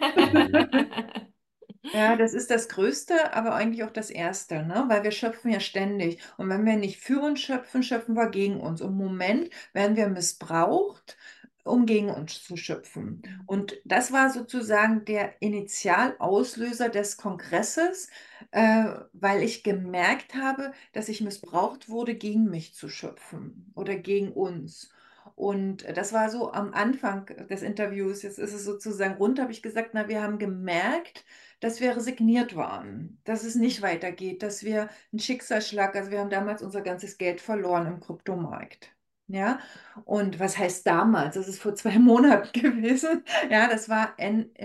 Ja, das ist das Größte, aber eigentlich auch das Erste, ne? Weil wir schöpfen ja ständig. Und wenn wir nicht für uns schöpfen, schöpfen wir gegen uns. Im Moment werden wir missbraucht, um gegen uns zu schöpfen. Und das war sozusagen der Initialauslöser des Kongresses, weil ich gemerkt habe, dass ich missbraucht wurde, gegen mich zu schöpfen oder gegen uns. Und das war so am Anfang des Interviews. Jetzt ist es sozusagen rund, habe ich gesagt, na, wir haben gemerkt, dass wir resigniert waren, dass es nicht weitergeht, dass wir einen Schicksalsschlag, also wir haben damals unser ganzes Geld verloren im Kryptomarkt. Ja, und was heißt damals? Das ist vor 2 Monaten gewesen. Ja, das war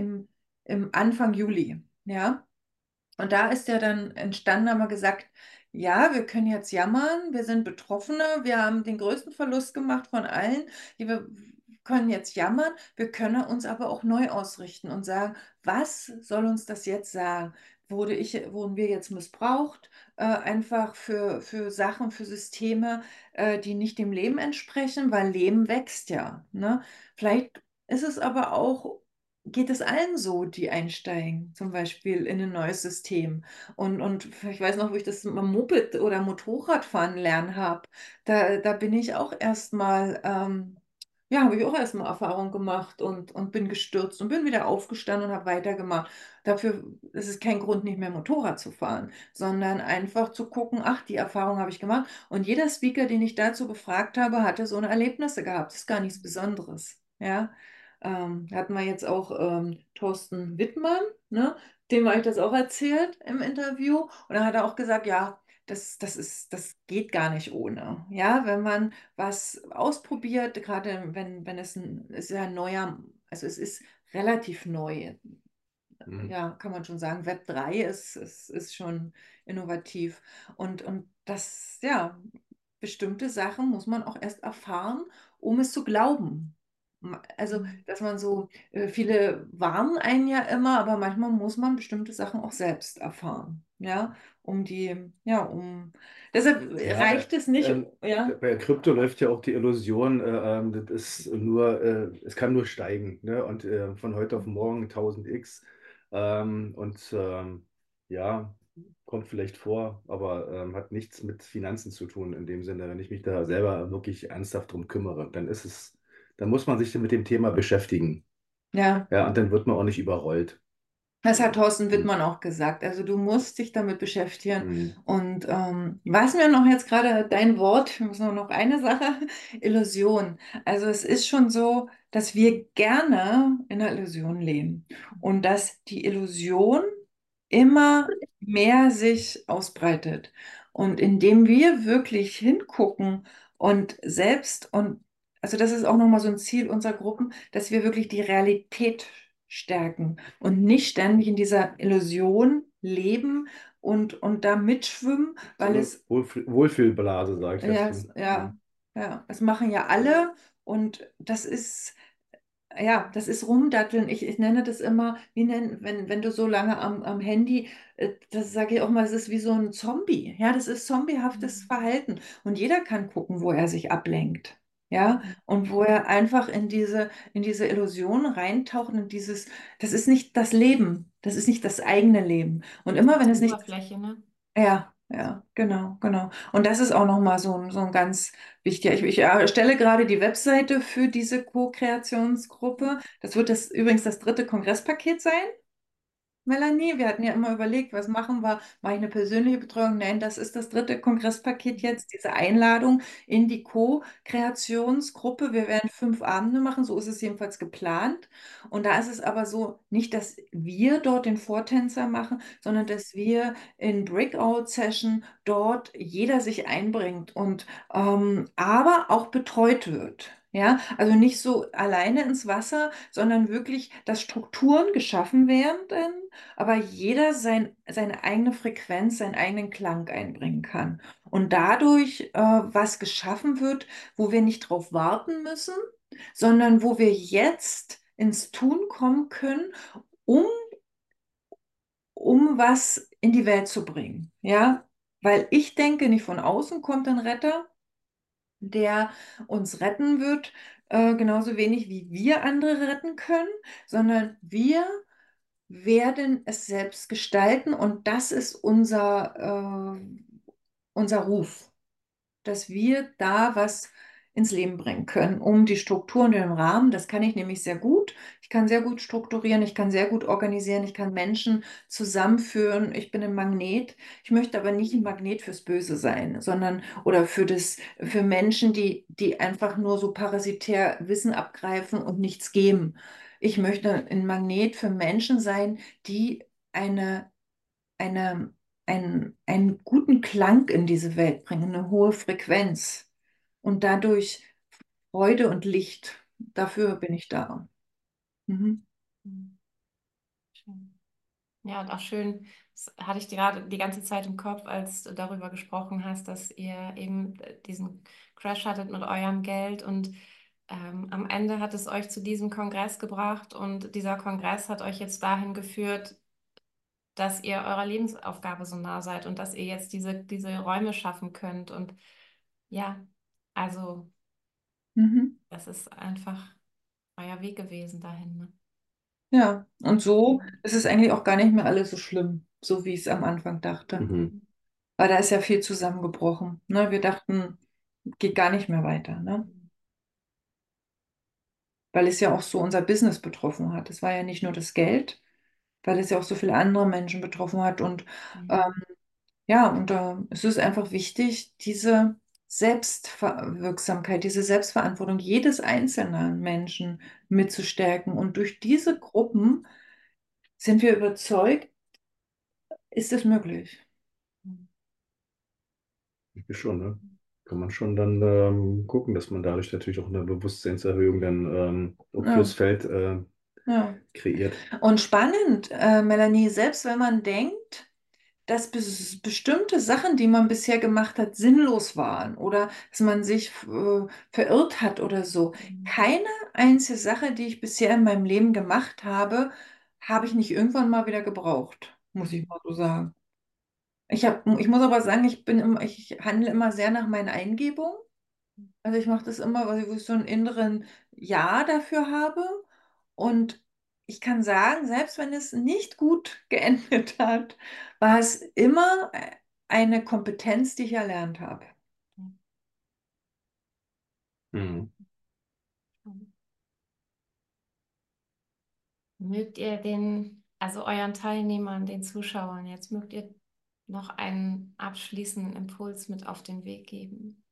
im Anfang Juli. Ja, und da ist ja dann entstanden, haben wir gesagt, ja, wir können jetzt jammern, wir sind Betroffene, wir haben den größten Verlust gemacht von allen. Wir können jetzt jammern, wir können uns aber auch neu ausrichten und sagen, was soll uns das jetzt sagen? Wurden wir jetzt missbraucht, einfach für Sachen, für Systeme, die nicht dem Leben entsprechen, weil Leben wächst ja. Ne? Vielleicht ist es aber auch geht es allen so, die einsteigen, zum Beispiel in ein neues System. Und ich weiß noch, wo ich das mal Moped oder Motorradfahren lernen habe. Da bin ich auch erstmal, ja, habe ich auch erstmal Erfahrung gemacht und bin gestürzt und bin wieder aufgestanden und habe weitergemacht. Dafür ist es kein Grund, nicht mehr Motorrad zu fahren, sondern einfach zu gucken, ach, die Erfahrung habe ich gemacht. Und jeder Speaker, den ich dazu befragt habe, hatte so eine Erlebnisse gehabt. Das ist gar nichts Besonderes. Ja. Hatten wir jetzt auch Thorsten Wittmann, ne? Dem habe ich das auch erzählt im Interview. Und da hat er auch gesagt, ja, das geht gar nicht ohne. Ja, wenn man was ausprobiert, gerade wenn ist ja ein neuer, also es ist relativ neu. Mhm. Ja, kann man schon sagen, Web 3 ist schon innovativ. Und das, ja. bestimmte Sachen muss man auch erst erfahren, um es zu glauben. Also, dass man so, viele warnen einen ja immer, aber manchmal muss man bestimmte Sachen auch selbst erfahren. Ja, deshalb Ja, reicht es nicht, ja. bei Krypto läuft ja auch die Illusion, das ist nur, es kann nur steigen, ne? Und von heute auf morgen 1000x. Und ja, kommt vielleicht vor, aber hat nichts mit Finanzen zu tun in dem Sinne. Wenn ich mich da selber wirklich ernsthaft drum kümmere, dann muss man sich mit dem Thema beschäftigen. Ja. Ja, und dann wird man auch nicht überrollt. Das hat Thorsten Hm. Wittmann auch gesagt. Also du musst dich damit beschäftigen. Hm. Und was mir noch jetzt gerade dein Wort, ich muss noch eine Sache, Illusion. Also es ist schon so, dass wir gerne in der Illusion leben und dass die Illusion immer mehr sich ausbreitet. Und indem wir wirklich hingucken und also das ist auch nochmal so ein Ziel unserer Gruppen, dass wir wirklich die Realität stärken und nicht ständig in dieser Illusion leben und da mitschwimmen, So weil eine es, Wohlfühlblase, sage ich ja, dazu. ja, Hm. ja, das machen ja alle und das ist, ja, das ist Rumdatteln. Ich nenne das immer, wenn du so lange am Handy, das sage ich auch mal, es ist wie so ein Zombie. Ja, das ist zombiehaftes Verhalten. Und jeder kann gucken, wo er sich ablenkt. Ja, und wo er einfach in diese Illusion reintaucht und das ist nicht das Leben, das ist nicht das eigene Leben. Und immer wenn Die es nicht, Oberfläche, ne? ja, ja, genau, genau. Und das ist auch nochmal so ein ganz wichtiger. Ich erstelle gerade die Webseite für diese Co-Kreationsgruppe. Das wird übrigens das dritte Kongresspaket sein. Melanie, wir hatten ja immer überlegt, was machen wir? Mache ich eine persönliche Betreuung? Nein, das ist das dritte Kongresspaket jetzt, diese Einladung in die Co-Kreationsgruppe. Wir werden 5 Abende machen, so ist es jedenfalls geplant. Und da ist es aber so, nicht, dass wir dort den Vortänzer machen, sondern dass wir in Breakout-Session dort jeder sich einbringt und aber auch betreut wird. Ja, also nicht so alleine ins Wasser, sondern wirklich, dass Strukturen geschaffen werden, aber jeder seine eigene Frequenz, seinen eigenen Klang einbringen kann. Und dadurch was geschaffen wird, wo wir nicht drauf warten müssen, sondern wo wir jetzt ins Tun kommen können, um, um was in die Welt zu bringen. Ja, weil ich denke, nicht von außen kommt ein Retter, der uns retten wird, genauso wenig wie wir andere retten können, sondern wir werden es selbst gestalten und das ist unser Ruf, dass wir da was ins Leben bringen können, um die Struktur und den Rahmen. Das kann ich nämlich sehr gut. Ich kann sehr gut strukturieren, ich kann sehr gut organisieren, ich kann Menschen zusammenführen. Ich bin ein Magnet. Ich möchte aber nicht ein Magnet fürs Böse sein, sondern oder für Menschen, die einfach nur so parasitär Wissen abgreifen und nichts geben. Ich möchte ein Magnet für Menschen sein, die eine einen guten Klang in diese Welt bringen, eine hohe Frequenz und dadurch Freude und Licht. Dafür bin ich da. Mhm. Mhm. Schön. Ja, und auch schön, das hatte ich gerade die ganze Zeit im Kopf, als du darüber gesprochen hast, dass ihr eben diesen Crash hattet mit eurem Geld und am Ende hat es euch zu diesem Kongress gebracht und dieser Kongress hat euch jetzt dahin geführt, dass ihr eurer Lebensaufgabe so nah seid und dass ihr jetzt diese Räume schaffen könnt. Und ja, also Mhm. das ist einfach euer Weg gewesen dahin. Ne? Ja, und so ist es eigentlich auch gar nicht mehr alles so schlimm, so wie ich es am Anfang dachte. Mhm. Weil da ist ja viel zusammengebrochen. Ne? Wir dachten, geht gar nicht mehr weiter, ne? Weil es ja auch so unser Business betroffen hat. Es war ja nicht nur das Geld, weil es ja auch so viele andere Menschen betroffen hat. Und ähm, Mhm. ja, und es ist einfach wichtig, diese Selbstwirksamkeit, diese Selbstverantwortung jedes einzelnen Menschen mitzustärken. Und durch diese Gruppen sind wir überzeugt, ist es möglich. Ja, schon, ne? Kann man schon dann gucken, dass man dadurch natürlich auch eine Bewusstseinserhöhung dann auch Ja, fürs Feld ja. kreiert. Und spannend, Melanie, selbst wenn man denkt, dass bestimmte Sachen, die man bisher gemacht hat, sinnlos waren oder dass man sich verirrt hat oder so. Keine einzige Sache, die ich bisher in meinem Leben gemacht habe, habe ich nicht irgendwann mal wieder gebraucht, muss ich mal so sagen. Ich muss aber sagen, ich handle immer sehr nach meinen Eingebungen. Also ich mache das immer, weil ich so einen inneren Ja dafür habe. Und ich kann sagen, selbst wenn es nicht gut geendet hat, war es immer eine Kompetenz, die ich erlernt habe. Mhm. Mögt ihr also euren Teilnehmern, den Zuschauern, jetzt mögt ihr noch einen abschließenden Impuls mit auf den Weg geben?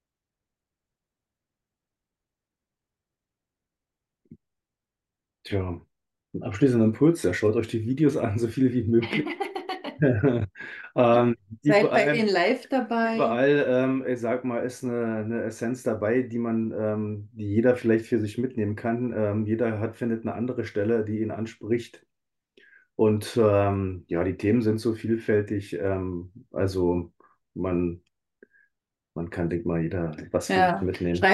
Tja, ein abschließender Impuls, ja, schaut euch die Videos an, so viel wie möglich. Seid bei den Überall, live dabei. überall, ich sag mal, ist eine Essenz dabei, die jeder vielleicht für sich mitnehmen kann. Findet eine andere Stelle, die ihn anspricht. Und ja, die Themen sind so vielfältig. Also man kann, denk mal, jeder was für sich Ja, mitnehmen.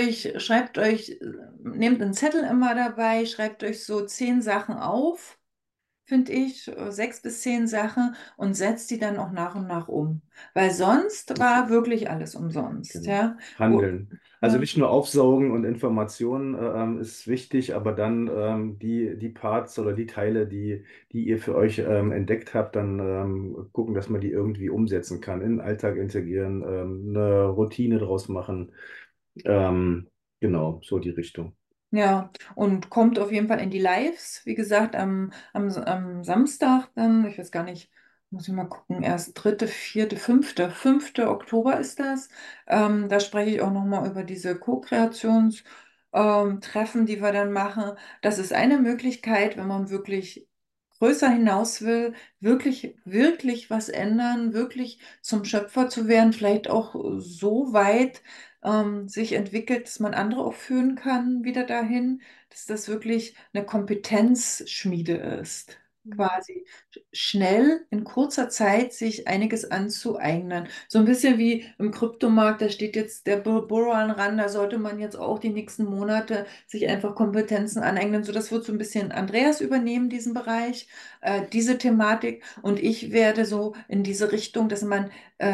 nehmt einen Zettel immer dabei, schreibt euch so 10 Sachen auf, finde ich, 6 bis 10 Sachen und setzt die dann auch nach und nach um. Weil sonst war wirklich alles umsonst, Genau. ja. Handeln. Also Ja, nicht nur aufsaugen und Informationen ist wichtig, aber dann die Parts oder die Teile, die ihr für euch entdeckt habt, dann gucken, dass man die irgendwie umsetzen kann, in den Alltag integrieren, eine Routine draus machen. Ähm, genau, so die Richtung. ja, und kommt auf jeden Fall in die Lives. Wie gesagt, am Samstag dann, ich weiß gar nicht, muss ich mal gucken, erst 5. Oktober ist das. Da spreche ich auch nochmal über diese Co-Kreations-Treffen, die wir dann machen. Das ist eine Möglichkeit, wenn man wirklich größer hinaus will, wirklich, wirklich was ändern, wirklich zum Schöpfer zu werden, vielleicht auch so weit sich entwickelt, dass man andere auch führen kann, wieder dahin, dass das wirklich eine Kompetenzschmiede ist. Quasi schnell in kurzer Zeit sich einiges anzueignen. So ein bisschen wie im Kryptomarkt, da steht jetzt der Bullrun ran, da sollte man jetzt auch die nächsten Monate sich einfach Kompetenzen aneignen. So, das wird so ein bisschen Andreas übernehmen, diesen Bereich, diese Thematik. Und ich werde so in diese Richtung, dass man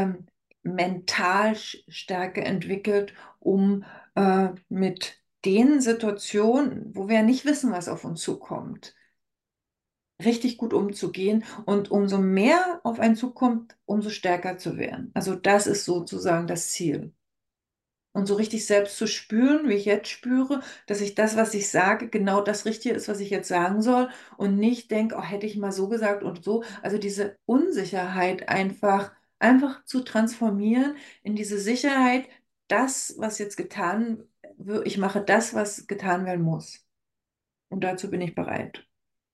Mentalstärke entwickelt, um mit den Situationen, wo wir ja nicht wissen, was auf uns zukommt, richtig gut umzugehen und umso mehr auf einen zukommt, umso stärker zu werden. Also das ist sozusagen das Ziel. Und so richtig selbst zu spüren, wie ich jetzt spüre, dass ich das, was ich sage, genau das Richtige ist, was ich jetzt sagen soll und nicht denke, oh, hätte ich mal so gesagt und so. Also diese Unsicherheit einfach zu transformieren in diese Sicherheit, das, was jetzt getan wird, ich mache das, was getan werden muss. Und dazu bin ich bereit.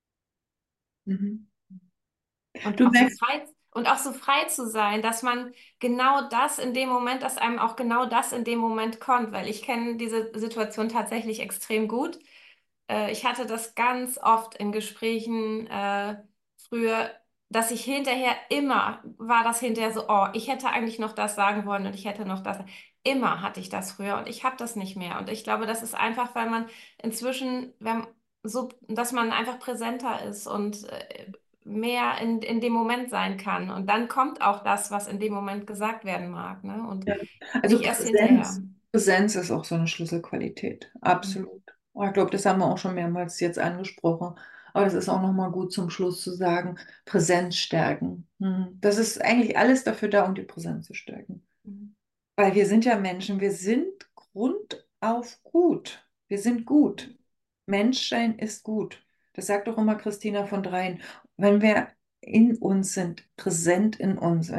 Mhm. Und Du auch merkst, so frei zu sein, dass man genau das in dem Moment, dass einem auch genau das in dem Moment kommt, weil ich kenne diese Situation tatsächlich extrem gut. Ich hatte das ganz oft in Gesprächen früher, dass ich hinterher immer, war das hinterher so, oh, ich hätte eigentlich noch das sagen wollen und ich hätte noch das. Immer hatte ich das früher und ich habe das nicht mehr. Und ich glaube, das ist einfach, weil man inzwischen, dass man einfach präsenter ist und mehr in dem Moment sein kann. Und dann kommt auch das, was in dem Moment gesagt werden mag, ne? Und ja, also nicht erst hinterher. Präsenz ist auch so eine Schlüsselqualität. Absolut. Und ich glaube, das haben wir auch schon mehrmals jetzt angesprochen. Aber das ist auch nochmal gut zum Schluss zu sagen, Präsenz stärken. Das ist eigentlich alles dafür da, um die Präsenz zu stärken. Mhm. Weil wir sind ja Menschen, wir sind grundauf gut. Wir sind gut. Menschsein ist gut. Das sagt doch immer Christina von Dreien. Wenn wir in uns sind, präsent in uns,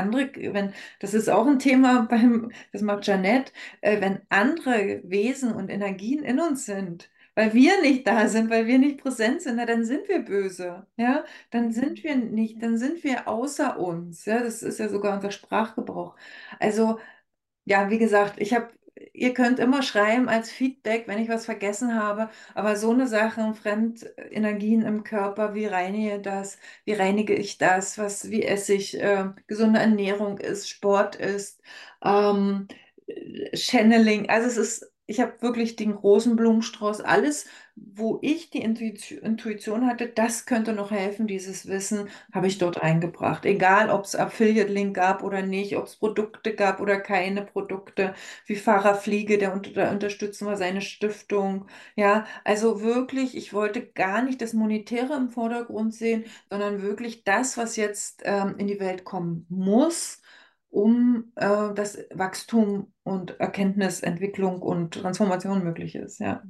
das ist auch ein Thema das macht Jeanette, wenn andere Wesen und Energien in uns sind, weil wir nicht da sind, weil wir nicht präsent sind, na, dann sind wir böse, ja, dann sind wir außer uns, ja, das ist ja sogar unser Sprachgebrauch. Also, ja, wie gesagt, ihr könnt immer schreiben als Feedback, wenn ich was vergessen habe, aber so eine Sache, Fremdenergien im Körper, wie reinige ich das, wie esse ich, gesunde Ernährung ist, Sport ist, ähm, Channeling, also ich habe wirklich den großen Blumenstrauß, alles, wo ich die Intuition hatte, das könnte noch helfen, dieses Wissen habe ich dort eingebracht. Egal, ob es Affiliate-Link gab oder nicht, ob es Produkte gab oder keine Produkte, wie Pfarrer Fliege, da unterstützen wir seine Stiftung. Ja, also wirklich, ich wollte gar nicht das Monetäre im Vordergrund sehen, sondern wirklich das, was jetzt in die Welt kommen muss, um das Wachstum und Erkenntnis, Entwicklung und Transformation möglich ist. Ja.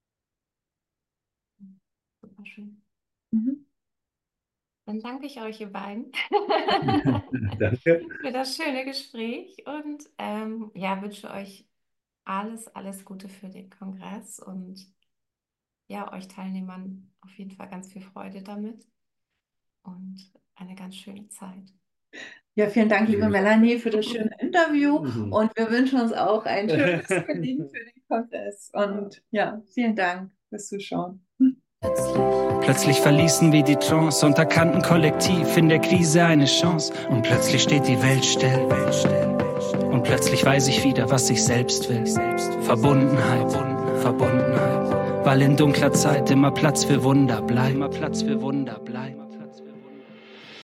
Super schön. Mhm. Dann danke ich euch, ihr beiden, Danke. für das schöne Gespräch und ja, wünsche euch alles Gute für den Kongress und ja, euch Teilnehmern auf jeden Fall ganz viel Freude damit und eine ganz schöne Zeit. Ja, vielen Dank, liebe Melanie, für das schöne Interview Mhm. und wir wünschen uns auch ein schönes Gelingen für den Kongress. Und ja, vielen Dank fürs Zuschauen. Plötzlich verließen wir die Trance und erkannten kollektiv in der Krise eine Chance. Und plötzlich steht die Welt still. Und plötzlich weiß ich wieder, was ich selbst will. Verbundenheit. Weil in dunkler Zeit immer Platz für Wunder bleibt.